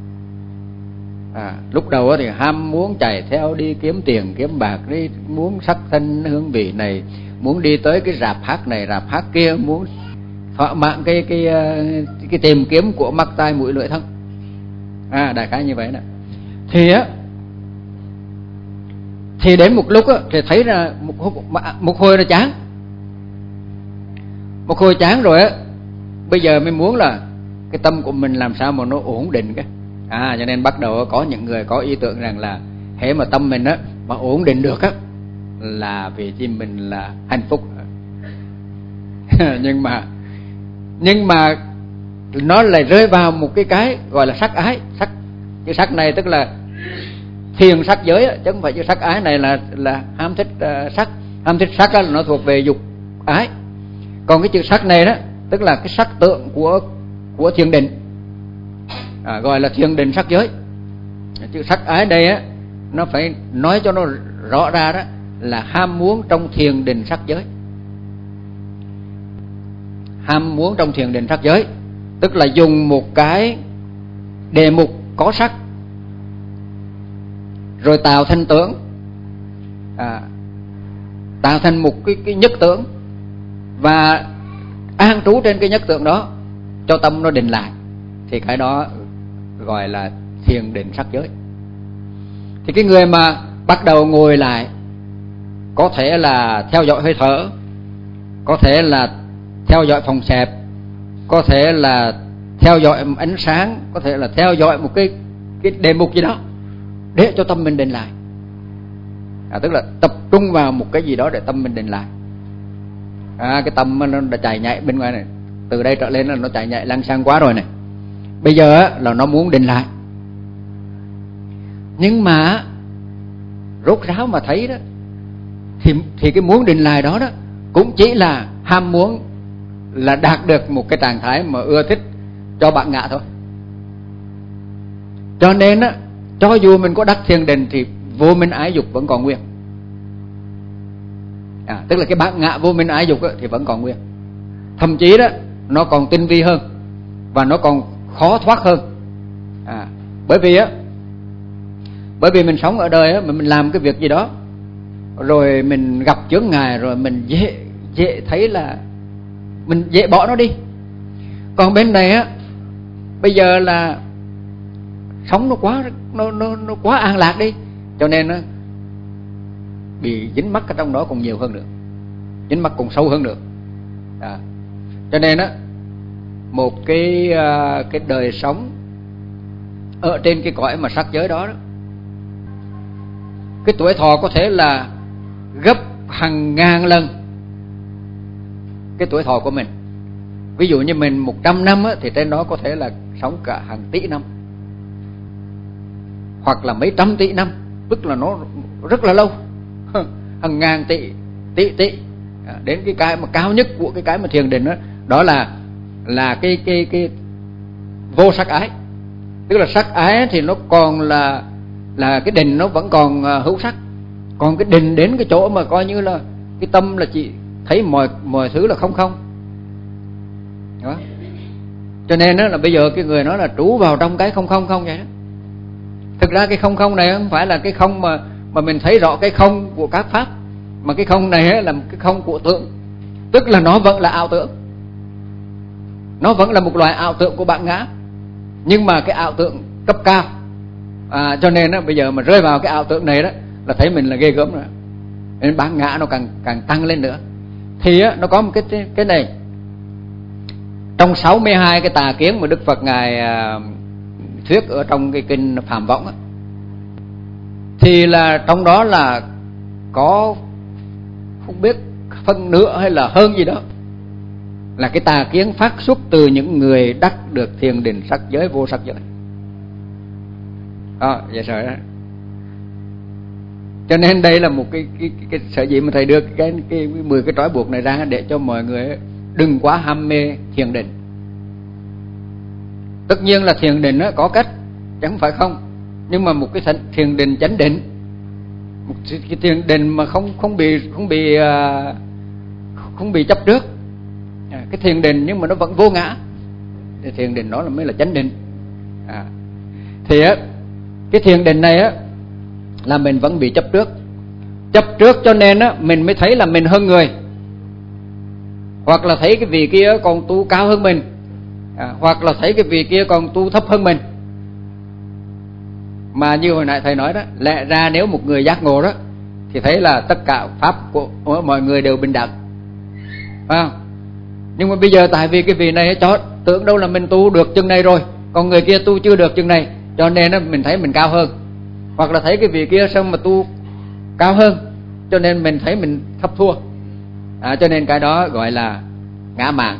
[SPEAKER 1] Lúc đầu á thì ham muốn chạy theo đi kiếm tiền kiếm bạc, đi muốn sắc thân hương vị này, muốn đi tới cái rạp hát này rạp hát kia, muốn thỏa mãn cái tìm kiếm của mắt tai mũi lưỡi thân. Đại khái như vậy nè. Thì đến một lúc á, thì thấy là một hồi là chán. Một hồi chán rồi á, bây giờ mới muốn là cái tâm của mình làm sao mà nó ổn định cái. Cho nên bắt đầu có những người có ý tưởng rằng là hễ mà tâm mình á mà ổn định được á là vì chim mình là hạnh phúc. nhưng mà nó lại rơi vào một cái gọi là sắc ái. Chữ sắc này tức là thiền sắc giới á, chứ không phải chữ sắc ái này là ham thích sắc. Ham thích sắc á là nó thuộc về dục ái. Còn cái chữ sắc này đó tức là cái sắc tượng của thiền định, gọi là thiền định sắc giới. Chữ sắc ái đây á, nó phải nói cho nó rõ ra đó là ham muốn trong thiền định sắc giới. Ham muốn trong thiền định sắc giới tức là dùng một cái đề mục có sắc rồi tạo thành tưởng, tạo thành một cái nhất tưởng và an trú trên cái nhất tưởng đó cho tâm nó định lại, thì cái đó gọi là thiền định sắc giới. Thì cái người mà bắt đầu ngồi lại, có thể là theo dõi hơi thở, có thể là theo dõi phòng xẹp, có thể là theo dõi ánh sáng, có thể là theo dõi một cái đề mục gì đó để cho tâm mình định lại. Tức là tập trung vào một cái gì đó để tâm mình định lại. Cái tâm nó đã chạy nhảy bên ngoài này, từ đây trở lên là nó chạy nhảy lăng xăng quá rồi này. Bây giờ là nó muốn định lại, nhưng mà rốt ráo mà thấy đó thì cái muốn định lại đó cũng chỉ là ham muốn là đạt được một cái trạng thái mà ưa thích cho bạn ngã thôi. Cho nên cho dù mình có đắc thiền định thì vô minh ái dục vẫn còn nguyên. Tức là cái bạn ngã vô minh ái dục thì vẫn còn nguyên. Thậm chí đó nó còn tinh vi hơn và nó còn khó thoát hơn. Bởi vì mình sống ở đời mà mình làm cái việc gì đó rồi mình gặp chướng ngại, rồi mình dễ thấy là mình dễ bỏ nó đi. Còn bên này bây giờ là sống nó quá an lạc đi, cho nên bị dính mắc ở trong đó còn nhiều hơn nữa, dính mắc còn sâu hơn nữa. Cho nên một cái đời sống ở trên cái cõi mà sắc giới đó, cái tuổi thọ có thể là gấp hàng ngàn lần cái tuổi thọ của mình. Ví dụ như mình 100 năm thì trên đó có thể là sống cả hàng tỷ năm, hoặc là mấy trăm tỷ năm, tức là nó rất là lâu, hàng ngàn tỷ. Đến cái mà cao nhất của cái mà thiền định đó là cái vô sắc ái. Tức là sắc ái thì nó còn là cái định nó vẫn còn hữu sắc. Còn cái định đến cái chỗ mà coi như là cái tâm là chỉ thấy mọi thứ là không không đó. Cho nên là bây giờ cái người nói là trú vào trong cái không không vậy đó. Thực ra cái không không này không phải là cái không mà mình thấy rõ cái không của các pháp, mà cái không này là cái không của tượng. Tức là nó vẫn là ảo tưởng, nó vẫn là một loại ảo tưởng của bạn ngã, nhưng mà cái ảo tưởng cấp cao. Cho nên bây giờ mà rơi vào cái ảo tưởng này đó là thấy mình là ghê gớm rồi, nên bản ngã nó càng tăng lên nữa. Thì nó có một cái này trong 62 cái tà kiến mà Đức Phật ngài thuyết ở trong cái kinh Phạm Võng thì là trong đó là có không biết phân nửa hay là hơn gì đó là cái tà kiến phát xuất từ những người đắc được thiền định sắc giới vô sắc giới. Vậy rồi đó. Cho nên đây là một cái sở dĩ mà thầy đưa cái 10 cái trói buộc này ra để cho mọi người đừng quá ham mê thiền định. Tất nhiên là thiền định có cách, chứ không phải không. Nhưng mà một cái thiền định chánh định, một cái thiền định mà không bị chấp trước, cái thiền định nhưng mà nó vẫn vô ngã, thì thiền định đó là mới là chánh định. Thì cái thiền định này là mình vẫn bị chấp trước cho nên mình mới thấy là mình hơn người, hoặc là thấy cái vị kia còn tu cao hơn mình, hoặc là thấy cái vị kia còn tu thấp hơn mình. Mà như hồi nãy thầy nói đó, lẽ ra nếu một người giác ngộ đó thì thấy là tất cả pháp của mọi người đều bình đẳng, phải không? Nhưng mà bây giờ tại vì cái vị này cho tưởng đâu là mình tu được chừng này rồi, còn người kia tu chưa được chừng này, cho nên mình thấy mình cao hơn. Hoặc là thấy cái vị kia sao mà tu cao hơn, cho nên mình thấy mình thấp thua. Cho nên cái đó gọi là ngã mạn.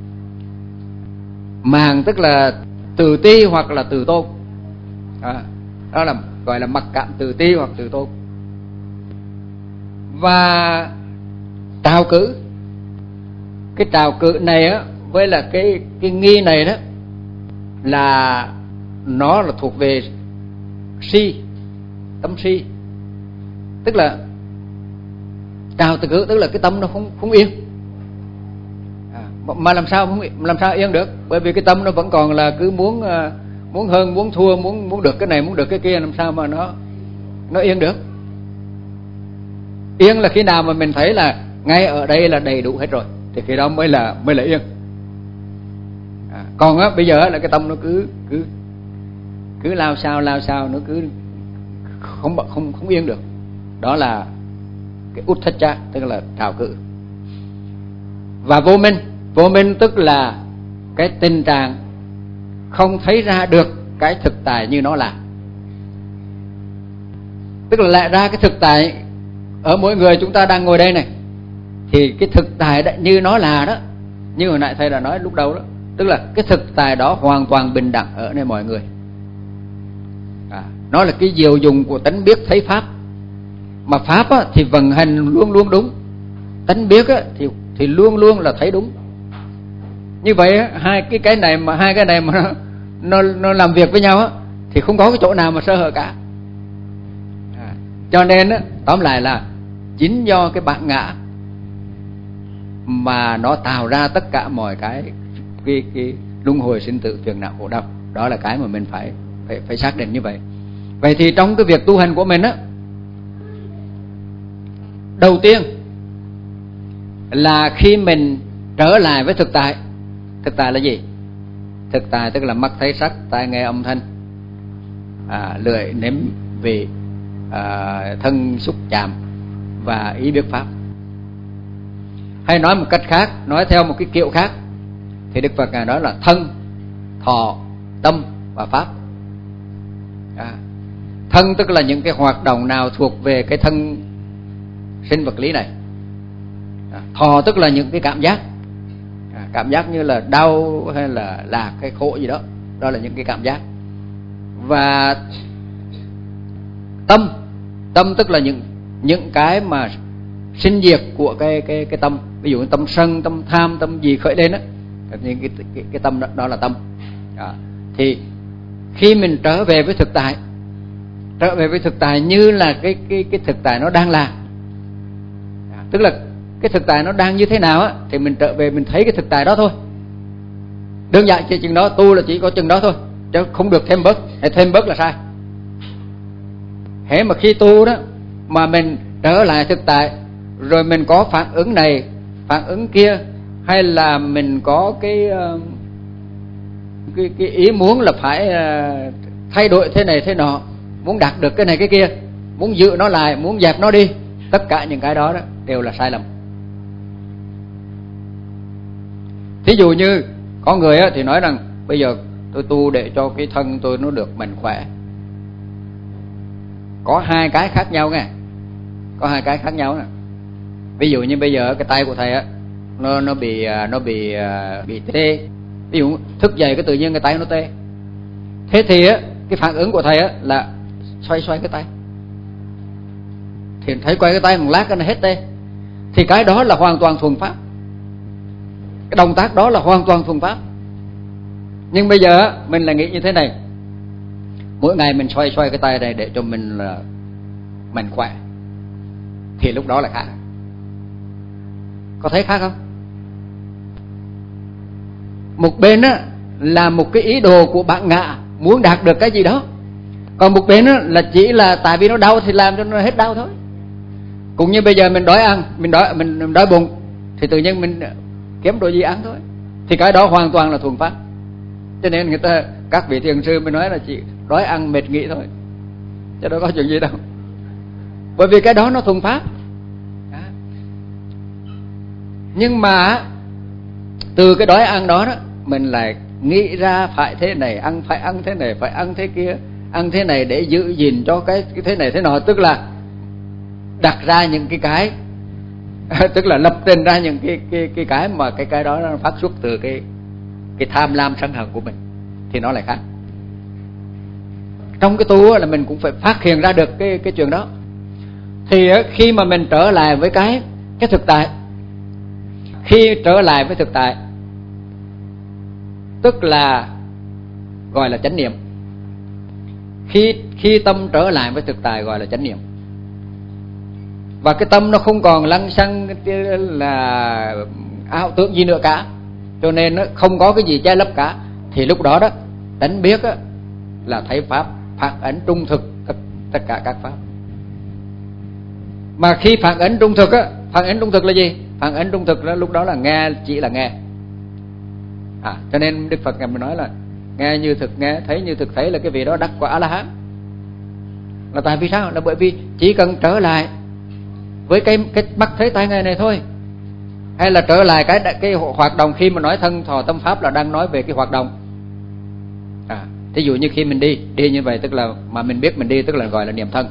[SPEAKER 1] Mạn tức là tự ti hoặc là tự tôn. Đó là gọi là mặc cảm tự ti hoặc tự tôn. Và trào cử, cái trào cử này với là cái nghi này đó, là nó là thuộc về si, tâm si. Tức là trào cử tức là cái tâm nó không yên. Mà làm sao yên được? Bởi vì cái tâm nó vẫn còn là cứ muốn hơn, muốn thua, muốn được cái này, muốn được cái kia, làm sao mà nó yên được? Yên là khi nào mà mình thấy là ngay ở đây là đầy đủ hết rồi, thì khi đó mới là yên. Còn bây giờ là cái tâm nó cứ lao sao nó cứ không yên được. Đó là cái utthacha, tức là trào cử. Và vô minh tức là cái tình trạng không thấy ra được cái thực tại như nó là. Tức là lẽ ra cái thực tại ở mỗi người chúng ta đang ngồi đây này, thì cái thực tại như nó là đó, như hồi nãy thầy đã nói lúc đầu đó, tức là cái thực tại đó hoàn toàn bình đẳng ở nơi mọi người. Nó là cái diệu dụng của tánh biết thấy pháp. Mà pháp thì vận hành luôn luôn đúng, tánh biết thì luôn luôn là thấy đúng. Như vậy hai cái này mà nó làm việc với nhau thì không có cái chỗ nào mà sơ hở cả. Cho nên tóm lại là chính do cái bản ngã mà nó tạo ra tất cả mọi cái luân hồi sinh tử phiền não khổ đau. Đó là cái mà mình phải xác định như vậy. Vậy thì trong cái việc tu hành của mình đầu tiên là khi mình trở lại với thực tại. Thực tại là gì? Thực tại tức là mắt thấy sắc, tai nghe âm thanh, lưỡi nếm vị, thân xúc chạm và ý biết pháp. Hay nói một cách khác, nói theo một cái kiểu khác, thì Đức Phật Ngài nói là thân, thọ, tâm và pháp. Thân tức là những cái hoạt động nào thuộc về cái thân sinh vật lý này. Thọ tức là những cái cảm giác, cảm giác như là đau hay là lạc hay khổ gì đó, đó là những cái cảm giác. Và tâm tức là những cái mà sinh diệt của cái tâm. Ví dụ như tâm sân, tâm tham, tâm gì khởi lên những cái tâm đó là tâm. Thì khi mình trở về với thực tại như là cái thực tại nó đang là, tức là cái thực tại nó đang như thế nào thì mình trở về mình thấy cái thực tại đó thôi. Đơn giản chỉ chừng đó, tu là chỉ có chừng đó thôi, chứ không được thêm bớt. Hay thêm bớt là sai. Hễ mà khi tu đó mà mình trở lại thực tại, rồi mình có phản ứng này, phản ứng kia, hay là mình có cái ý muốn là phải thay đổi thế này thế nọ, muốn đạt được cái này cái kia, muốn giữ nó lại, muốn dẹp nó đi, tất cả những cái đó đều là sai lầm. Thí dụ như có người thì nói rằng bây giờ tôi tu để cho cái thân tôi nó được mạnh khỏe. Có hai cái khác nhau nghe. Có hai cái khác nhau nè. Ví dụ như bây giờ cái tay của thầy nó bị tê. Ví dụ thức dậy cái tự nhiên cái tay nó tê, thế thì á cái phản ứng của thầy á là xoay cái tay, thì thấy quay cái tay một lát cái nó hết tê, thì cái đó là hoàn toàn thuần pháp, cái động tác đó là hoàn toàn thuần pháp. Nhưng bây giờ á mình lại nghĩ như thế này, mỗi ngày mình xoay cái tay này để cho mình là mình khỏe, thì lúc đó là khác. Có thấy khác không? Một bên á là một cái ý đồ của bạn ngạ muốn đạt được cái gì đó, còn một bên á là chỉ là tại vì nó đau thì làm cho nó hết đau thôi. Cũng như bây giờ mình đói ăn, mình đói bụng thì tự nhiên mình kiếm đồ gì ăn thôi, thì cái đó hoàn toàn là thuần pháp. Cho nên người ta, các vị thiền sư mới nói là chỉ đói ăn mệt nghỉ thôi, chứ đâu có chuyện gì đâu, bởi vì cái đó nó thuần pháp. Nhưng mà từ cái đói ăn đó mình lại nghĩ ra phải thế này, phải ăn thế này, phải ăn thế kia, ăn thế này để giữ gìn cho cái thế này thế nọ, tức là đặt ra những cái tức là lập trình ra những cái mà cái đó nó phát xuất từ cái tham lam sân hận của mình, thì nó lại khác. Trong cái tu là mình cũng phải phát hiện ra được cái chuyện đó. Thì khi mà mình trở lại với cái thực tại, khi trở lại với thực tại tức là gọi là chánh niệm. Khi tâm trở lại với thực tại gọi là chánh niệm, và cái tâm nó không còn lăng xăng là ảo tưởng gì nữa cả, cho nên nó không có cái gì che lấp cả, thì lúc đó tánh biết là thấy pháp phản ảnh trung thực tất cả các pháp. Mà khi phản ảnh trung thực phản ảnh trung thực là gì? Phản ảnh trung thực là lúc đó là nghe, chỉ là nghe. Cho nên Đức Phật ngài mới nói là nghe như thực nghe, thấy như thực thấy, là cái vị đó đắc quả A-la-hán. Là tại vì sao? Là bởi vì chỉ cần trở lại với cái mắt thấy tai nghe này thôi, hay là trở lại cái hoạt động. Khi mà nói thân thọ tâm pháp là đang nói về cái hoạt động. Thí dụ như khi mình đi như vậy, tức là mà mình biết mình đi, tức là gọi là niệm thân.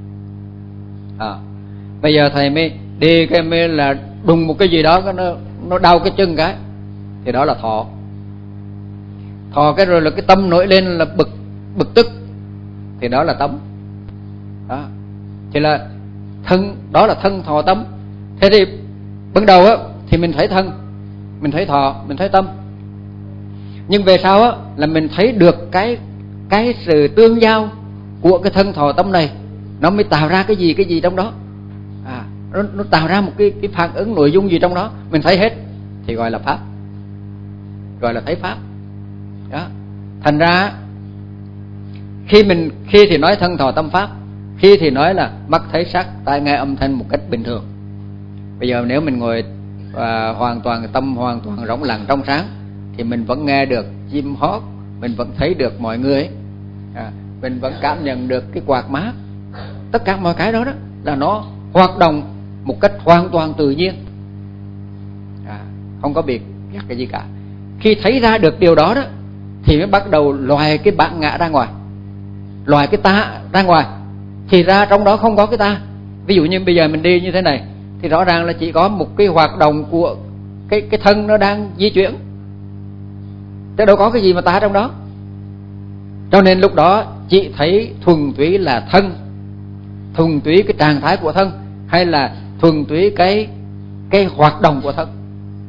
[SPEAKER 1] Bây giờ thầy mới đi cái mới là đùng một cái gì đó, nó đau cái chân cái, thì đó là thọ. Cái rồi là cái tâm nổi lên là bực tức, thì đó là tấm. Thì là thân, đó là thân thọ tâm. Thế thì ban đầu thì mình thấy thân, mình thấy thọ, mình thấy tâm. Nhưng về sau là mình thấy được cái sự tương giao của cái thân thọ tâm này, nó mới tạo ra cái gì trong đó. Nó tạo ra một cái phản ứng nội dung gì trong đó, mình thấy hết thì gọi là pháp, gọi là thấy pháp. Đó. Thành ra khi thì nói thân thọ tâm pháp, khi thì nói là mắt thấy sắc, tai nghe âm thanh một cách bình thường. Bây giờ nếu mình ngồi hoàn toàn tâm hoàn toàn rỗng lặng trong sáng, thì mình vẫn nghe được chim hót, mình vẫn thấy được mọi người, mình vẫn cảm nhận được cái quạt mát. Tất cả mọi cái đó là nó hoạt động một cách hoàn toàn tự nhiên, không có biệt ghét cái gì cả. Khi thấy ra được điều đó thì mới bắt đầu loài cái bản ngã ra ngoài, loài cái ta ra ngoài, thì ra trong đó không có cái ta. Ví dụ như bây giờ mình đi như thế này, thì rõ ràng là chỉ có một cái hoạt động của cái thân nó đang di chuyển, chứ đâu có cái gì mà ta trong đó. Cho nên lúc đó chỉ thấy thuần túy là thân, thuần túy cái trạng thái của thân, hay là thuần túy cái hoạt động của thân.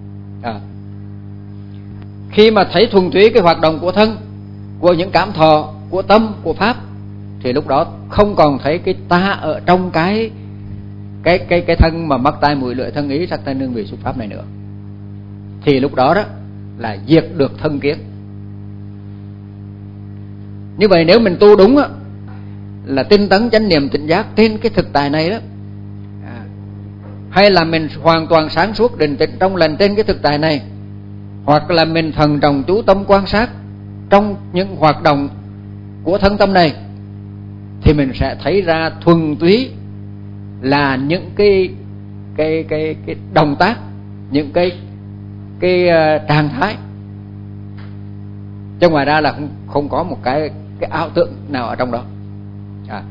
[SPEAKER 1] Khi mà thấy thuần túy cái hoạt động của thân, của những cảm thọ, của tâm, của pháp, thì lúc đó không còn thấy cái ta ở trong cái thân mà mắt tai mũi lưỡi thân ý sắc thanh hương vị xúc pháp này nữa. Thì lúc đó là diệt được thân kiến. Như vậy nếu mình tu đúng là tinh tấn chánh niệm tỉnh giác trên cái thực tại này hay là mình hoàn toàn sáng suốt định tĩnh trong lành trên cái thực tại này, hoặc là mình thần trọng chú tâm quan sát trong những hoạt động của thân tâm này, thì mình sẽ thấy ra thuần túy là những cái động tác, những cái trạng thái, chứ ngoài ra là không có một cái ảo tưởng nào ở trong đó.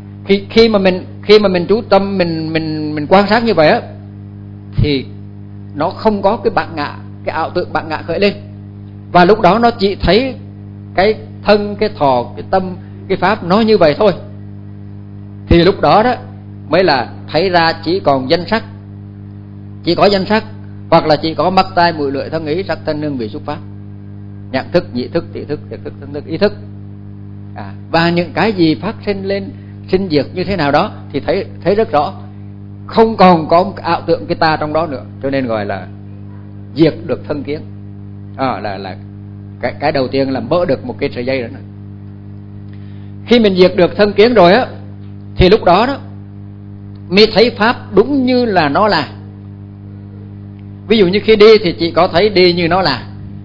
[SPEAKER 1] Khi mà mình chú tâm mình quan sát như vậy thì nó không có cái bản ngã, cái ảo tưởng bản ngã khởi lên. Và lúc đó nó chỉ thấy cái thân, cái thọ, cái tâm, cái pháp nó như vậy thôi. Thì lúc đó đó mới là thấy ra chỉ còn danh sắc, chỉ có danh sắc, hoặc là chỉ có mắt tai mũi lưỡi thân ý sắc thân hương vị xúc pháp, nhận thức, nhị thức, tỷ thức, thiệt thức, thân thức, ý thức. Và những cái gì phát sinh lên, sinh diệt như thế nào đó thì thấy rất rõ, không còn có ảo tưởng cái ta trong đó nữa. Cho nên gọi là diệt được thân kiến. Là cái đầu tiên là mở được một cái sợi dây đó. Khi mình diệt được thân kiến rồi á, thì lúc đó đó mới thấy pháp đúng như là nó là. Ví dụ như khi đi thì chỉ có thấy đi như nó là.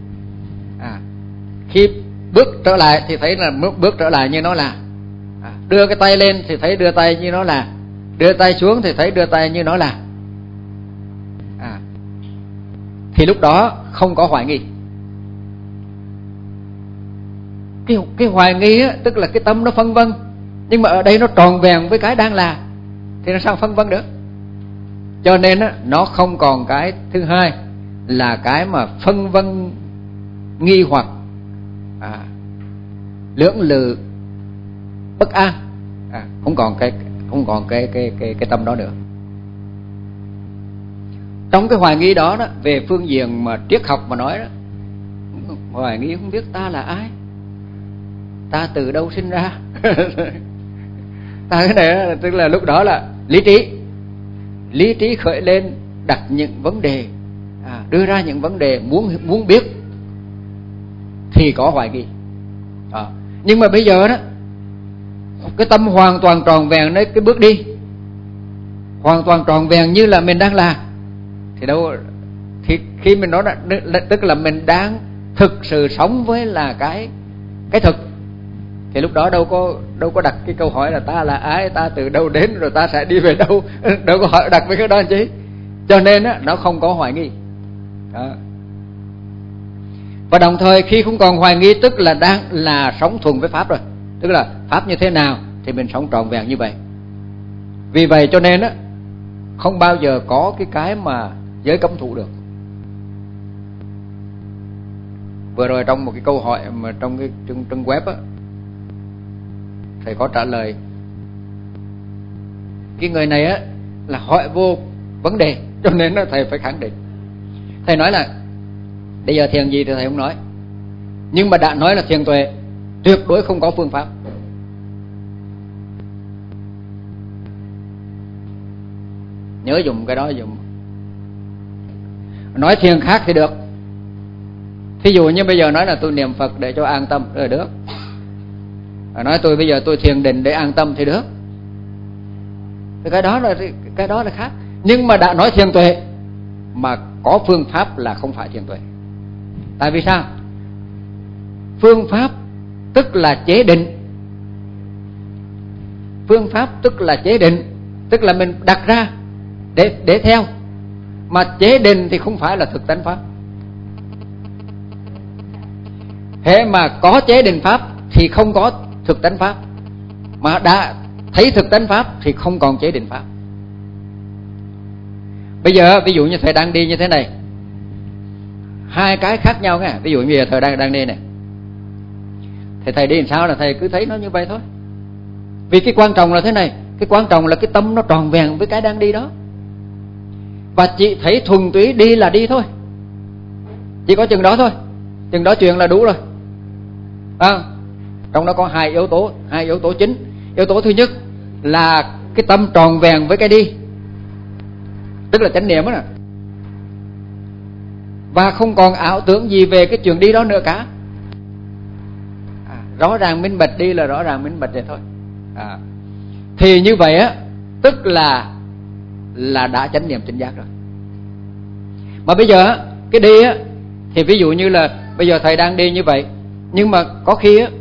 [SPEAKER 1] Khi bước trở lại thì thấy là bước trở lại như nó là. Đưa cái tay lên thì thấy đưa tay như nó là. Đưa tay xuống thì thấy đưa tay như nó là. Thì lúc đó không có hoài nghi. Cái hoài nghi á, tức là cái tâm nó phân vân. Nhưng mà ở đây nó tròn vẹn với cái đang là, thì nó sao phân vân được. Cho nên á, nó không còn cái thứ hai là cái mà phân vân, nghi hoặc, lưỡng lự, bất an. Không còn cái tâm đó nữa. Trong cái hoài nghi đó, về phương diện mà triết học mà nói đó, hoài nghi không biết ta là ai, ta từ đâu sinh ra. Ta cái này tức là lúc đó là lý trí khởi lên, đặt những vấn đề, đưa ra những vấn đề muốn biết thì có hoài nghi. Nhưng mà bây giờ đó, cái tâm hoàn toàn tròn vẹn đấy, cái bước đi hoàn toàn tròn vẹn như là mình đang là, thì đâu, thì khi mình nói tức là mình đang thực sự sống với là cái thực. Thì lúc đó đâu có đặt cái câu hỏi là ta là ai, ta từ đâu đến, rồi ta sẽ đi về đâu. Đâu có hỏi đặt với cái đó chứ. Cho nên á, nó không có hoài nghi. Và đồng thời khi không còn hoài nghi, tức là đang là sống thuần với pháp rồi. Tức là pháp như thế nào thì mình sống trọn vẹn như vậy. Vì vậy cho nên á, không bao giờ có cái mà giới cấm thủ được. Vừa rồi trong một cái câu hỏi mà trong cái trang web á, thầy có trả lời. Cái người này á là hỏi vô vấn đề, cho nên là thầy phải khẳng định. Thầy nói là bây giờ thiền gì thì thầy không nói, nhưng mà đã nói là thiền tuệ, tuyệt đối không có phương pháp. Nhớ dùng cái đó dùng. Nói thiền khác thì được. Thí dụ như bây giờ nói là tôi niệm Phật để cho an tâm, rồi được. Nói tôi bây giờ tôi thiền định để an tâm thì được. Thì cái đó là khác. Nhưng mà đã nói thiền tuệ mà có phương pháp là không phải thiền tuệ. Tại vì sao? Phương pháp tức là chế định. Phương pháp tức là chế định, tức là mình đặt ra để theo. Mà chế định thì không phải là thực tánh pháp. Thế mà có chế định pháp thì không có thực tánh pháp. Mà đã thấy thực tánh pháp thì không còn chế định pháp. Bây giờ ví dụ như thầy đang đi như thế này, hai cái khác nhau nghe. Ví dụ như bây giờ thầy đang đi này, thì thầy đi làm sao là thầy cứ thấy nó như vậy thôi. Vì cái quan trọng là thế này, cái quan trọng là cái tâm nó tròn vẹn với cái đang đi đó. Và chị thấy thuần túy đi là đi thôi, chỉ có chừng đó thôi, chừng đó chuyện là đủ rồi. Trong đó có hai yếu tố chính. Yếu tố thứ nhất là cái tâm tròn vẹn với cái đi, tức là chánh niệm đó. Và không còn ảo tưởng gì về cái chuyện đi đó nữa cả. Rõ ràng minh bạch đi là rõ ràng minh bạch vậy thôi. Thì như vậy á, tức là đã chánh niệm chính giác rồi. Mà bây giờ cái đi á, thì ví dụ như là bây giờ thầy đang đi như vậy, nhưng mà có khi á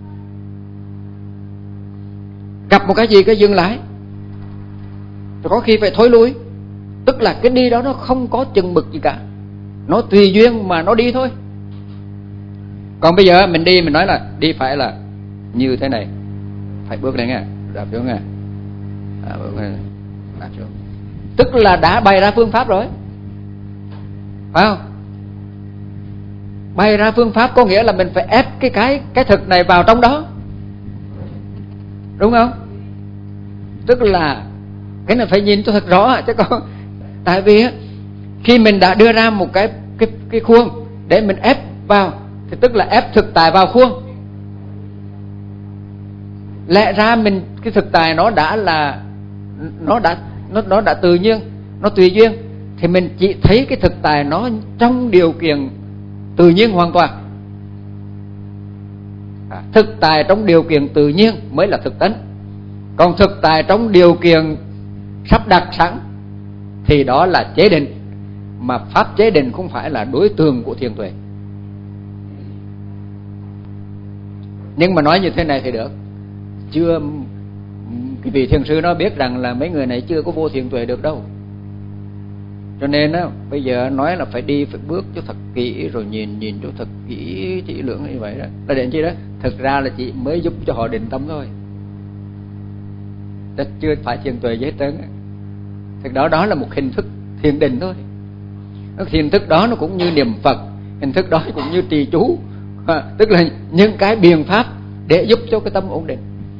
[SPEAKER 1] gặp một cái gì cái dừng lại, rồi có khi phải thối lui. Tức là cái đi đó nó không có chừng mực gì cả, nó tùy duyên mà nó đi thôi. Còn bây giờ mình đi, mình nói là đi phải là như thế này, phải bước lên nghe, đạp xuống nghe, bước lên, đạp xuống. Tức là đã bày ra phương pháp rồi. phải không? Bày ra phương pháp có nghĩa là mình phải ép cái thực này vào trong đó, đúng không? Tức là cái này phải nhìn cho thật rõ chứ còn, tại vì khi mình đã đưa ra một cái khuôn để mình ép vào thì tức là ép thực tại vào khuôn. Lẽ ra mình cái thực tại nó đã tự nhiên, nó tùy duyên, thì mình chỉ thấy cái thực tại nó trong điều kiện tự nhiên hoàn toàn. Thực tại trong điều kiện tự nhiên mới là thực tánh. Còn thực tại trong điều kiện sắp đặt sẵn thì đó là chế định, mà pháp chế định không phải là đối tượng của thiền tuệ. Nhưng mà nói như thế này thì được, chưa, cái vị thiền sư nó biết rằng là mấy người này chưa có vô thiền tuệ được đâu. Cho nên á, bây giờ nói là phải đi, phải bước cho thật kỹ, rồi nhìn cho thật kỹ, chỉ lượng như vậy đó. Là để chi đó? Thực ra là chỉ mới giúp cho họ định tâm thôi, chứ chưa phải thiền tuệ gì hết trơn. Thực đó là một hình thức thiền định thôi. Hình thức đó nó cũng như niệm Phật, hình thức đó cũng như trì chú, tức là những cái biện pháp để giúp cho cái tâm ổn định.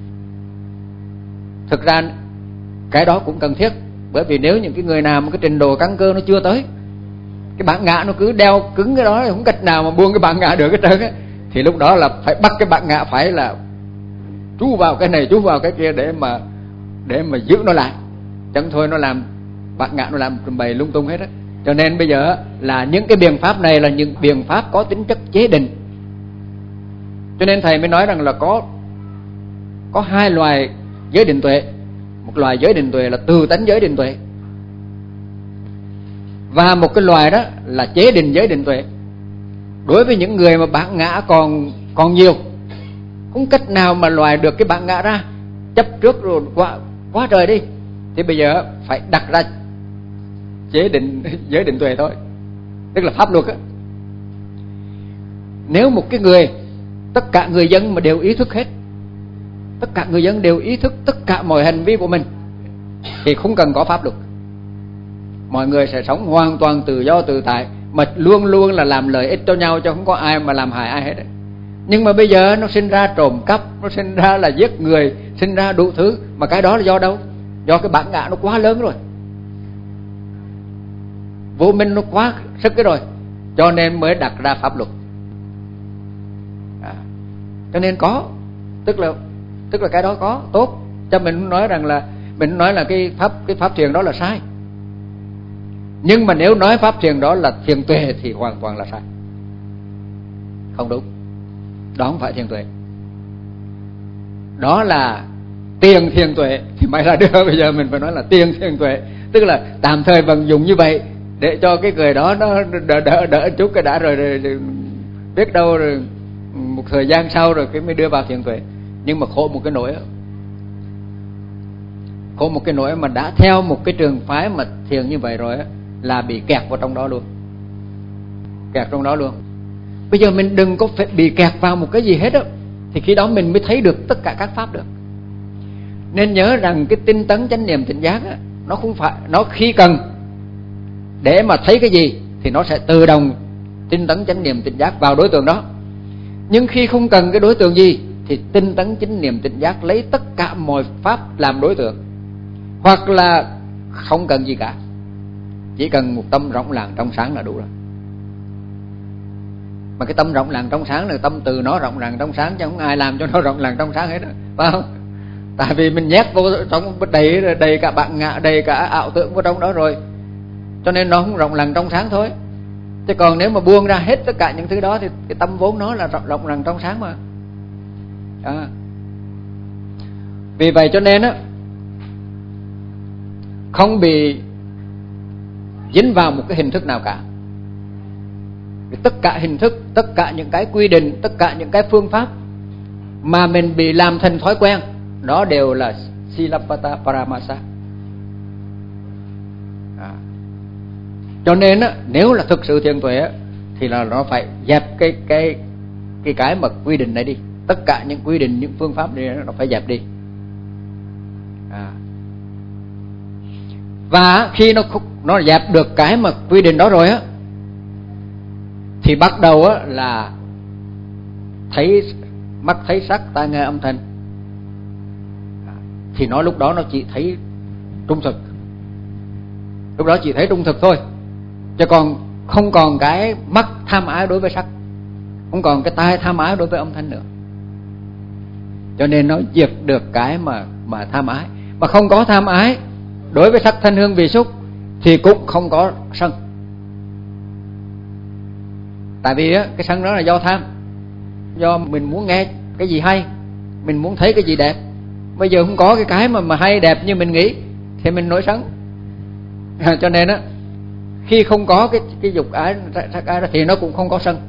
[SPEAKER 1] Thực ra cái đó cũng cần thiết, bởi vì nếu những cái người nào mà cái trình độ căn cơ nó chưa tới, cái bản ngã nó cứ đeo cứng cái đó, không cách nào mà buông cái bản ngã được hết trơn á, thì lúc đó là phải bắt cái bản ngã phải là chú vào cái này, chú vào cái kia để mà giữ nó lại, chẳng thôi nó làm bản ngã nó làm trình bày lung tung hết á. Cho nên bây giờ là những cái biện pháp này là những biện pháp có tính chất chế định. Cho nên thầy mới nói rằng là có hai loài giới định tuệ. Một loài giới định tuệ là từ tánh giới định tuệ, và một cái loài đó là chế định giới định tuệ. Đối với những người mà bản ngã còn nhiều, không cách nào mà loại được cái bản ngã ra, chấp trước rồi quá trời đi, thì bây giờ phải đặt ra chế định giới định tuệ thôi, tức là pháp luật á. Nếu một cái người, tất cả người dân mà đều ý thức hết, tất cả người dân đều ý thức tất cả mọi hành vi của mình, thì không cần có pháp luật. Mọi người sẽ sống hoàn toàn tự do tự tại, mà luôn luôn là làm lợi ích cho nhau, cho không có ai mà làm hại ai hết. Nhưng mà bây giờ nó sinh ra trộm cắp, nó sinh ra là giết người, sinh ra đủ thứ, mà cái đó là do đâu? Do cái bản ngã nó quá lớn rồi, vô minh nó quá sức cái rồi, cho nên mới đặt ra pháp luật. Cho nên có, tức là cái đó có tốt, cho mình nói rằng là mình nói là cái pháp thiền đó là sai. Nhưng mà nếu nói pháp thiền đó là thiền tuệ thì hoàn toàn là sai, không đúng. Đó không phải thiền tuệ, đó là tiền thiền tuệ thì mới là đưa. Bây giờ mình phải nói là tiền thiền tuệ, tức là tạm thời vận dụng như vậy để cho cái người đó nó đỡ chút cái đã, rồi biết đâu rồi một thời gian sau rồi cái mới đưa vào thiền tuệ. Nhưng mà khổ một cái nỗi mà đã theo một cái trường phái mà thiền như vậy rồi á, là bị kẹt vào trong đó luôn, kẹt trong đó luôn. Bây giờ mình đừng có phải bị kẹt vào một cái gì hết á, thì khi đó mình mới thấy được tất cả các pháp được. Nên nhớ rằng cái tinh tấn chánh niệm tỉnh giác á, nó không phải, nó khi cần để mà thấy cái gì thì nó sẽ tự động tinh tấn chánh niệm tỉnh giác vào đối tượng đó. Nhưng khi không cần cái đối tượng gì thì tinh tấn chánh niệm tỉnh giác lấy tất cả mọi pháp làm đối tượng, hoặc là không cần gì cả, chỉ cần một tâm rộng lặng trong sáng là đủ rồi. Mà cái tâm rộng lặng trong sáng là tâm từ nó rộng lặng trong sáng, chứ không ai làm cho nó rộng lặng trong sáng hết đó, phải không? Tại vì mình nhét vô trong đầy cả bản ngã, đầy cả ảo tưởng vào trong đó rồi, cho nên nó không rộng lặng trong sáng thôi. Chứ còn nếu mà buông ra hết tất cả những thứ đó thì cái tâm vốn nó là rộng lặng trong sáng mà. Vì vậy cho nên á, không bị dính vào một cái hình thức nào cả. Tất cả hình thức, tất cả những cái quy định, tất cả những cái phương pháp mà mình bị làm thành thói quen, đó đều là Silabbata Paramasa. Cho nên á, nếu là thực sự thiền tuệ á, thì là nó phải dẹp cái mà quy định này đi. Tất cả những quy định, những phương pháp này nó phải dẹp đi. Và khi nó dẹp được cái mà quy định đó rồi á, thì bắt đầu á là thấy mắt thấy sắc, tai nghe âm thanh, thì nó lúc đó nó chỉ thấy trung thực, lúc đó chỉ thấy trung thực thôi, chứ còn không còn cái mắt tham ái đối với sắc, không còn cái tai tham ái đối với âm thanh nữa. Cho nên nó diệt được cái mà tham ái. Mà không có tham ái đối với sắc thanh hương vị xúc thì cũng không có sân. Tại vì á, cái sân đó là do tham, do mình muốn nghe cái gì hay, mình muốn thấy cái gì đẹp. Bây giờ không có cái mà hay đẹp như mình nghĩ thì mình nổi sân. Cho nên á, khi không có cái dục ái, sắc ái thì nó cũng không có sân.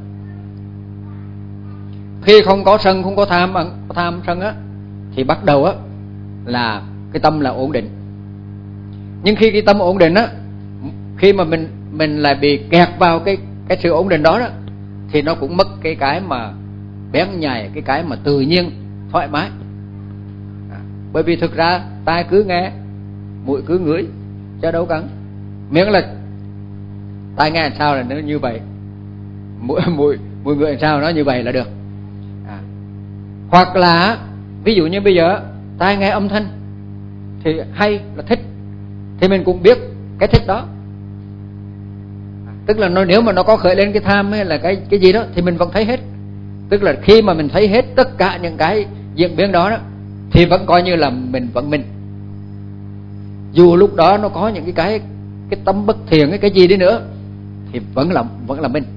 [SPEAKER 1] Khi không có sân, không có tham sân á, thì bắt đầu á là cái tâm là ổn định. Nhưng khi cái tâm ổn định á, khi mà mình lại bị kẹt vào cái sự ổn định đó, thì nó cũng mất cái mà bén nhạy, cái mà tự nhiên thoải mái. Bởi vì thực ra tai cứ nghe, mũi cứ ngửi, chứ đâu cần, miễn là tai nghe làm sao là nó như vậy, mũi ngửi làm sao nó như vậy là được. Hoặc là ví dụ như bây giờ tai nghe âm thanh thì hay là thích, thì mình cũng biết cái thích đó. Tức là nếu mà nó có khởi lên cái tham hay là cái gì đó thì mình vẫn thấy hết. Tức là khi mà mình thấy hết tất cả những cái diễn biến đó thì vẫn coi như là mình vẫn mình. Dù lúc đó nó có những cái tâm bất thiện, cái gì đi nữa thì vẫn là mình.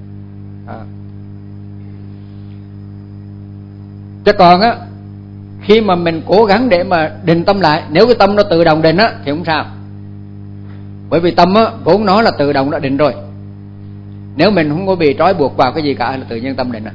[SPEAKER 1] Chứ còn á, khi mà mình cố gắng để mà định tâm lại, nếu cái tâm nó tự động định á thì không sao. Bởi vì tâm á vốn nó là tự động đã định rồi. Nếu mình không có bị trói buộc vào cái gì cả là tự nhiên tâm định.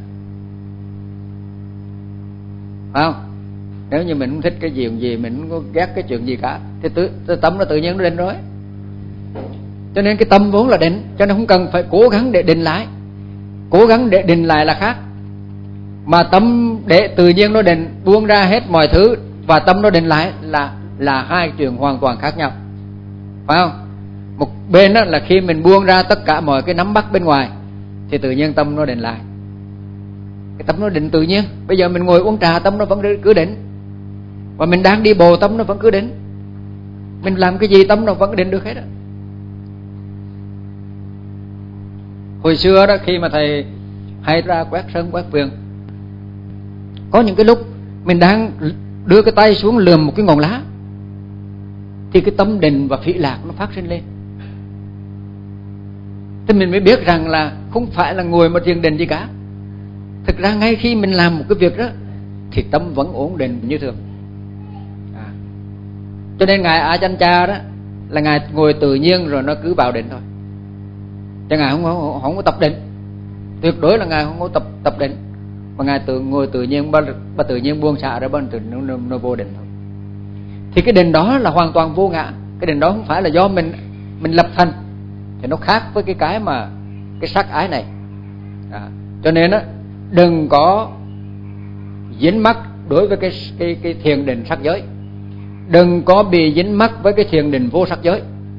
[SPEAKER 1] Phải không? Nếu như mình không thích cái gì, mình không có ghét cái chuyện gì cả thì tâm nó tự nhiên nó định rồi. Cho nên cái tâm vốn là định, cho nên không cần phải cố gắng để định lại. Cố gắng để định lại là khác. Mà tâm để tự nhiên nó định, buông ra hết mọi thứ, và tâm nó định lại là hai chuyện hoàn toàn khác nhau. Phải không? Một bên đó là khi mình buông ra tất cả mọi cái nắm bắt bên ngoài thì tự nhiên tâm nó định lại. Cái tâm nó định tự nhiên. Bây giờ mình ngồi uống trà tâm nó vẫn cứ định, và mình đang đi bộ tâm nó vẫn cứ định, mình làm cái gì tâm nó vẫn định được hết. Hồi xưa đó, khi mà thầy hay ra quét sân quét vườn, có những cái lúc mình đang đưa cái tay xuống lườm một cái ngọn lá thì cái tâm định và phỉ lạc nó phát sinh lên. Thì mình mới biết rằng là không phải là ngồi mà thiền định gì cả. Thực ra ngay khi mình làm một cái việc đó thì tâm vẫn ổn định như thường. Cho nên Ngài Ajahn Chah đó là Ngài ngồi tự nhiên rồi nó cứ vào định thôi. Chứ Ngài không có tập định. Tuyệt đối là Ngài không có tập định. Mà Ngài ngồi tự nhiên, và tự nhiên buông xả ra bên từ nó vô định thôi. Thì cái định đó là hoàn toàn vô ngã. Cái định đó không phải là do mình lập thành, thì nó khác với cái mà cái sắc ái này. Cho nên á, đừng có dính mắc đối với cái thiền định sắc giới, đừng có bị dính mắc với cái thiền định vô sắc giới.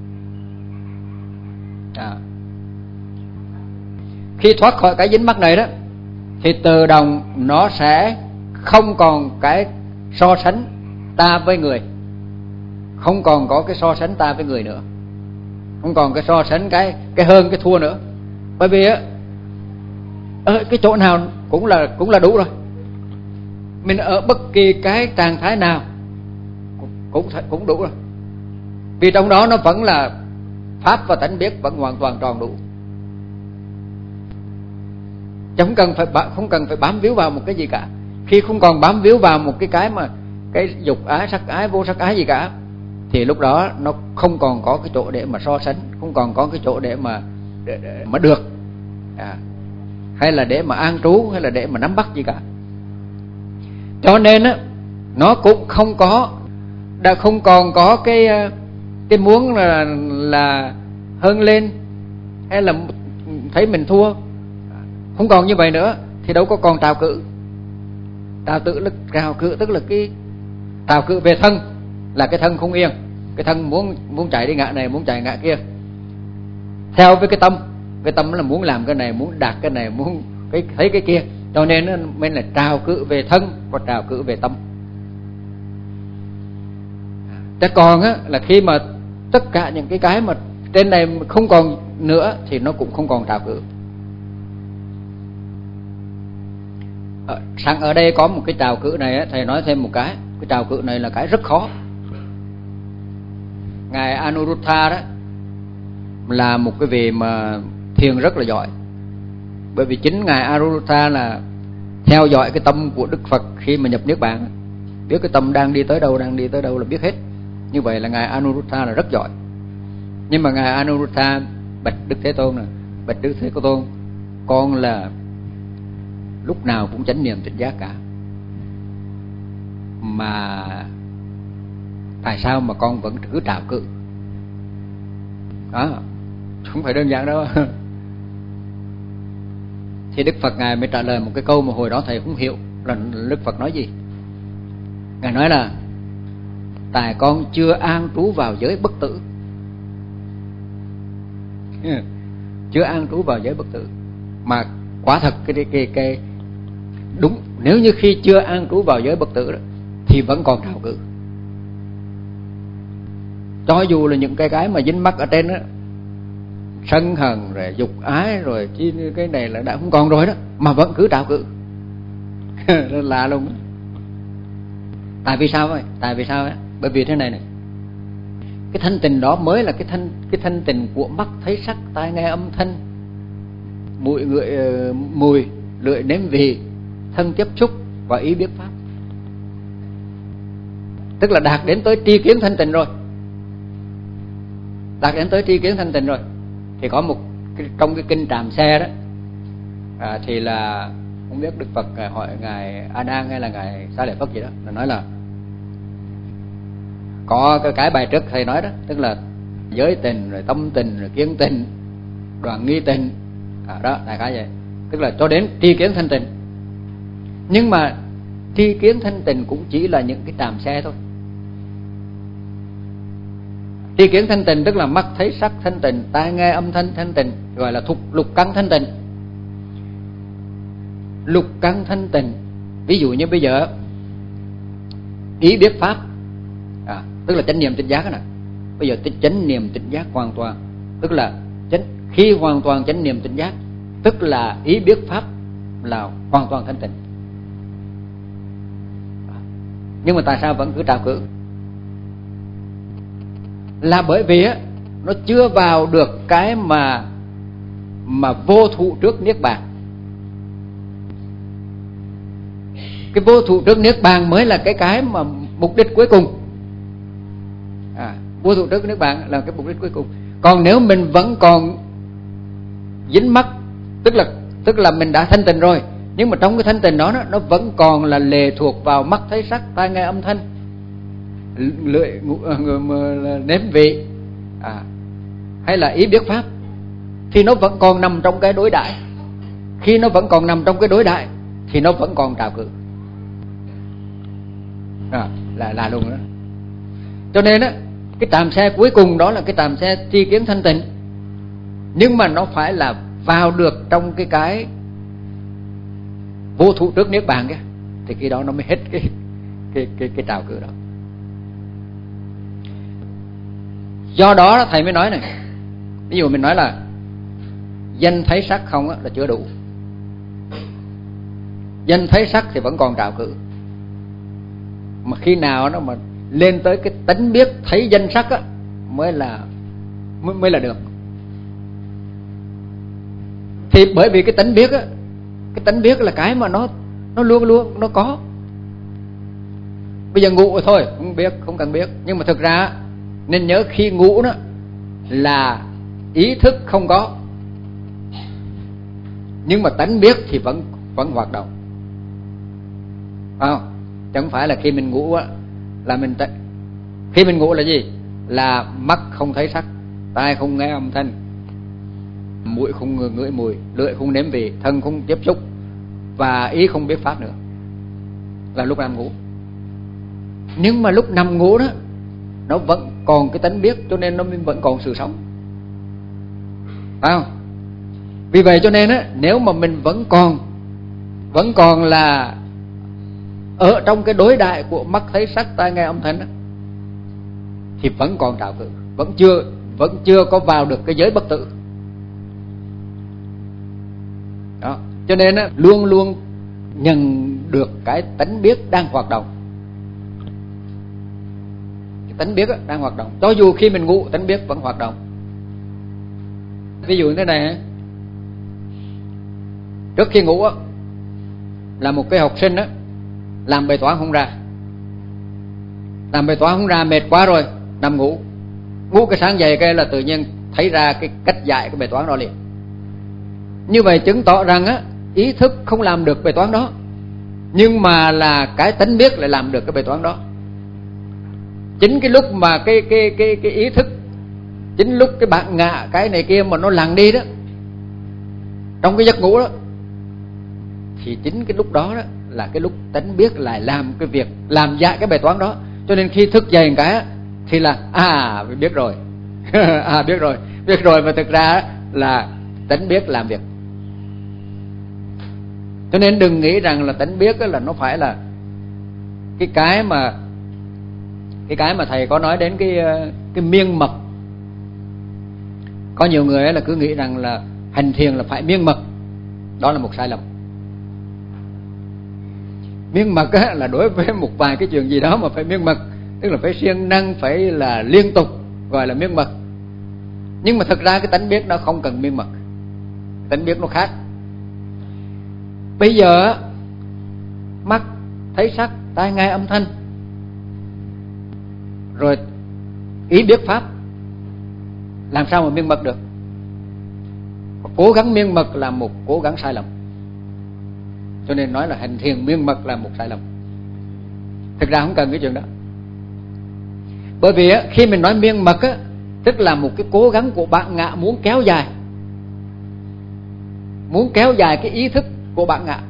[SPEAKER 1] Khi thoát khỏi cái dính mắc này đó thì tự động nó sẽ không còn cái so sánh ta với người, không còn có cái so sánh ta với người nữa, không còn cái so sánh cái hơn cái thua nữa. Bởi vì á, cái chỗ nào cũng là đủ rồi. Mình ở bất kỳ cái trạng thái nào cũng đủ rồi. Vì trong đó nó vẫn là pháp và tánh biết vẫn hoàn toàn tròn đủ. Chứ không cần phải bám víu vào một cái gì cả. Khi không còn bám víu vào một cái mà cái dục ái, sắc ái, vô sắc ái gì cả, thì lúc đó nó không còn có cái chỗ để mà so sánh, không còn có cái chỗ để mà được, hay là để mà an trú, hay là để mà nắm bắt gì cả. Cho nên á, nó cũng không còn có cái muốn là hơn lên, hay là thấy mình thua. Không còn như vậy nữa thì đâu có còn trào cự. Trào cự tức là cái trào cự về thân, là cái thân không yên, cái thân muốn chạy đi ngã này, muốn chạy ngã kia, theo với cái tâm. Cái tâm là muốn làm cái này, muốn đạt cái này, muốn thấy cái kia, cho nên nó mới là trào cự về thân và trào cự về tâm. Thế còn á, là khi mà tất cả những cái mà trên này không còn nữa thì nó cũng không còn trào cự. Sẵn ở đây có một cái trào cự này á, thầy nói thêm một cái trào cự này là cái rất khó. Ngài Anuruddha đó là một cái vị mà thiền rất là giỏi, bởi vì chính Ngài Anuruddha là theo dõi cái tâm của Đức Phật khi mà nhập Niết Bàn, biết cái tâm đang đi tới đâu là biết hết. Như vậy là Ngài Anuruddha là rất giỏi. Nhưng mà Ngài Anuruddha bạch Đức Thế Tôn là: bạch Đức Thế Tôn, con là lúc nào cũng chánh niệm tỉnh giác cả, mà tại sao mà con vẫn cứ trào cự? Đó, không phải đơn giản đâu. Thì Đức Phật Ngài mới trả lời một cái câu mà hồi đó thầy không hiểu là Đức Phật nói gì. Ngài nói là: tại con chưa an trú vào giới bất tử. Chưa an trú vào giới bất tử. Mà quả thật cái đúng, nếu như khi chưa an trú vào giới bất tử đó, thì vẫn còn trào cự. Cho dù là những cái mà dính mắc ở trên đó, sân hận rồi dục ái rồi cái này là đã không còn rồi đó, mà vẫn cứ trào cự. Lạ luôn. Tại vì sao vậy? Bởi vì thế này này, cái thanh tịnh đó mới là cái thanh tịnh của mắt thấy sắc, tai nghe âm thanh, mũi ngửi mùi, lưỡi nếm vị, thân tiếp xúc và ý biết pháp. Tức là đạt đến tới tri kiến thanh tịnh rồi. Thì có một trong cái kinh Tràm Xe đó, thì là không biết Đức Phật hỏi Ngài A Nan hay là Ngài Xá Lợi Phất gì đó, là nói là có cái bài trước thầy nói đó, tức là giới tình, rồi tâm tình, rồi kiến tình, đoạn nghi tình, đó đại khái vậy. Tức là cho đến tri kiến thanh tịnh. Nhưng mà tri kiến thanh tịnh cũng chỉ là những cái Tràm Xe thôi. Tri kiến thanh tịnh tức là mắt thấy sắc thanh tịnh, tai nghe âm thanh thanh tịnh, gọi là lục căn thanh tịnh. Lục căn thanh tịnh, ví dụ như bây giờ ý biết pháp, tức là chánh niệm tỉnh giác đó nè. Bây giờ chánh niệm tỉnh giác hoàn toàn, tức là khi hoàn toàn chánh niệm tỉnh giác, tức là ý biết pháp là hoàn toàn thanh tịnh. Nhưng mà tại sao vẫn cứ trào cự? Là bởi vì nó chưa vào được cái mà vô thụ trước niết bàn. Cái vô thụ trước niết bàn mới là cái mà mục đích cuối cùng. Vô thụ trước niết bàn là cái mục đích cuối cùng. Còn nếu mình vẫn còn dính mắc, tức là mình đã thanh tịnh rồi, nhưng mà trong cái thanh tịnh đó nó vẫn còn là lệ thuộc vào mắt thấy sắc, tai nghe âm thanh, lưỡi nếm vị, hay là ý biết pháp, thì nó vẫn còn nằm trong cái đối đãi. Khi nó vẫn còn nằm trong cái đối đãi thì nó vẫn còn trào cự. Là luôn đó. Cho nên cái Tràm Xe cuối cùng đó là cái Tràm Xe tri kiến thanh tịnh. Nhưng mà nó phải là vào được trong cái vô thụ trước niết bàn kia, thì khi đó nó mới hết cái trào cự đó. Do đó thầy mới nói này, ví dụ mình nói là danh thấy sắc không là chưa đủ. Danh thấy sắc thì vẫn còn trào cự. Mà khi nào nó mà lên tới cái tánh biết thấy danh sắc mới là được. Thì bởi vì cái tánh biết là cái mà nó luôn luôn nó có. Bây giờ ngủ rồi thôi, không cần biết. Nhưng mà thực ra nên nhớ khi ngủ đó là ý thức không có, nhưng mà tánh biết thì vẫn hoạt động. Chẳng phải là khi mình ngủ là khi mình ngủ là gì? Là mắt không thấy sắc, tai không nghe âm thanh, mũi không ngửi mùi, lưỡi không nếm vị, thân không tiếp xúc và ý không biết pháp nữa, là lúc nằm ngủ. Nhưng mà lúc nằm ngủ đó nó vẫn còn cái tánh biết, cho nên nó vẫn còn sự sống, phải không? Vì vậy cho nên á, nếu mà mình vẫn còn là ở trong cái đối đại của mắt thấy sắc tai nghe âm thanh á, thì vẫn còn trạo cử, vẫn chưa có vào được cái giới bất tử. Đó, cho nên á, luôn luôn nhận được cái tánh biết đang hoạt động. Cái tánh biết á, đang hoạt động, cho dù khi mình ngủ tánh biết vẫn hoạt động. Ví dụ như thế này, trước khi ngủ á, là một cái học sinh á, làm bài toán không ra, mệt quá rồi, nằm ngủ cái sáng dậy cái là tự nhiên thấy ra cái cách giải cái bài toán đó liền. Như vậy chứng tỏ rằng á, ý thức không làm được bài toán đó, nhưng mà là cái tánh biết lại làm được cái bài toán đó. Chính cái lúc mà cái ý thức, chính lúc cái bản ngã cái này kia mà nó lặng đi đó, trong cái giấc ngủ đó, thì chính cái lúc đó đó là cái lúc tánh biết lại làm cái việc làm giải cái bài toán đó. Cho nên khi thức dậy một cái thì là biết rồi. biết rồi mà thực ra là tánh biết làm việc. Cho nên đừng nghĩ rằng là tánh biết là nó phải là cái mà thầy có nói đến cái miên mật. Có nhiều người là cứ nghĩ rằng là hành thiền là phải miên mật. Đó là một sai lầm. Miên mật là đối với một vài cái chuyện gì đó mà phải miên mật, tức là phải siêng năng, phải là liên tục, gọi là miên mật. Nhưng mà thật ra cái tánh biết nó không cần miên mật. Tánh biết nó khác. Bây giờ mắt thấy sắc, tai nghe âm thanh, rồi ý biết pháp, làm sao mà miên mật được? Cố gắng miên mật là một cố gắng sai lầm. Cho nên nói là hành thiền miên mật là một sai lầm. Thực ra không cần cái chuyện đó. Bởi vì khi mình nói miên mật á, tức là một cái cố gắng của bản ngã muốn kéo dài cái ý thức của bản ngã.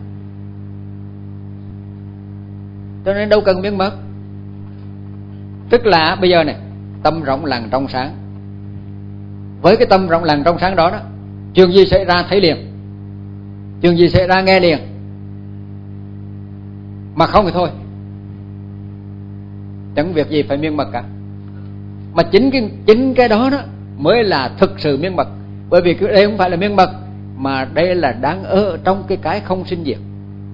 [SPEAKER 1] Cho nên đâu cần miên mật. Tức là bây giờ này, tâm rộng lặng trong sáng. Với cái tâm rộng lặng trong sáng đó, chuyện gì xảy ra thấy liền, chuyện gì xảy ra nghe liền. Mà không thì thôi, chẳng việc gì phải miên mật cả. Mà chính cái đó mới là thực sự miên mật. Bởi vì đây không phải là miên mật, mà đây là đang ở trong cái không sinh diệt.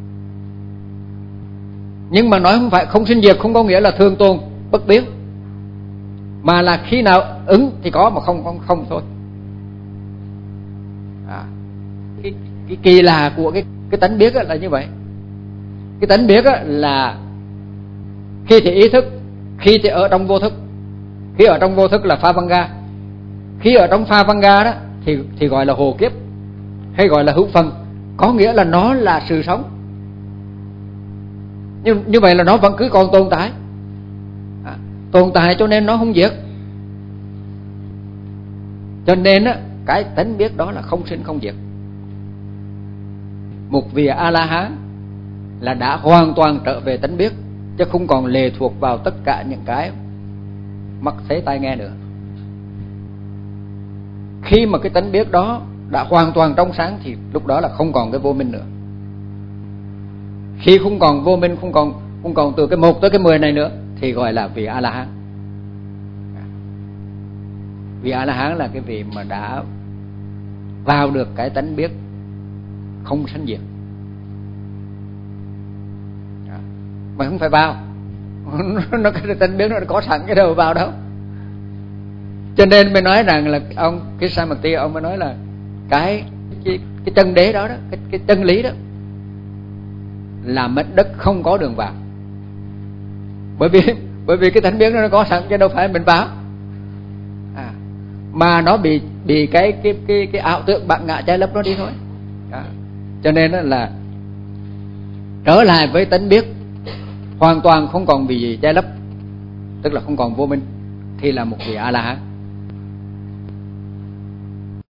[SPEAKER 1] Nhưng mà nói không phải không sinh diệt không có nghĩa là thường tồn bất biến, mà là khi nào ứng thì có, mà không thôi. Cái kỳ lạ của cái tánh biết là như vậy. Cái tánh biết là khi thì ý thức, khi thì ở trong vô thức. Khi ở trong vô thức là pha văn ga, khi ở trong pha văn ga đó thì gọi là hồ kiếp, hay gọi là hữu phần, có nghĩa là nó là sự sống. Như vậy là nó vẫn cứ còn tồn tại. Tồn tại cho nên nó không diệt. Cho nên cái tánh biết đó là không sinh không diệt. Một vị A-la-hán là đã hoàn toàn trở về tánh biết, chứ không còn lệ thuộc vào tất cả những cái mắt thấy tai nghe nữa. Khi mà cái tánh biết đó đã hoàn toàn trong sáng thì lúc đó là không còn cái vô minh nữa. Khi không còn vô minh, không còn từ cái 1 tới cái 10 này nữa thì gọi là vị A-la-hán. Vị A-la-hán là cái vị mà đã vào được cái tánh biết không sanh diệt. Mà không phải vào, nó cái tánh biết nó có sẵn cái đầu vào đâu. Cho nên mới nói rằng là ông cái Samadhi, ông mới nói là cái chân đế đó, cái chân lý đó là mảnh đất không có đường vào. Bởi vì cái tánh biết nó có sẵn chứ đâu phải mình vào. Mà nó bị cái ảo tưởng bản ngã che lấp nó đi thôi. Cho nên là trở lại với tánh biết hoàn toàn không còn bị gì che lấp, tức là không còn vô minh, thì là một vị A-la-hán.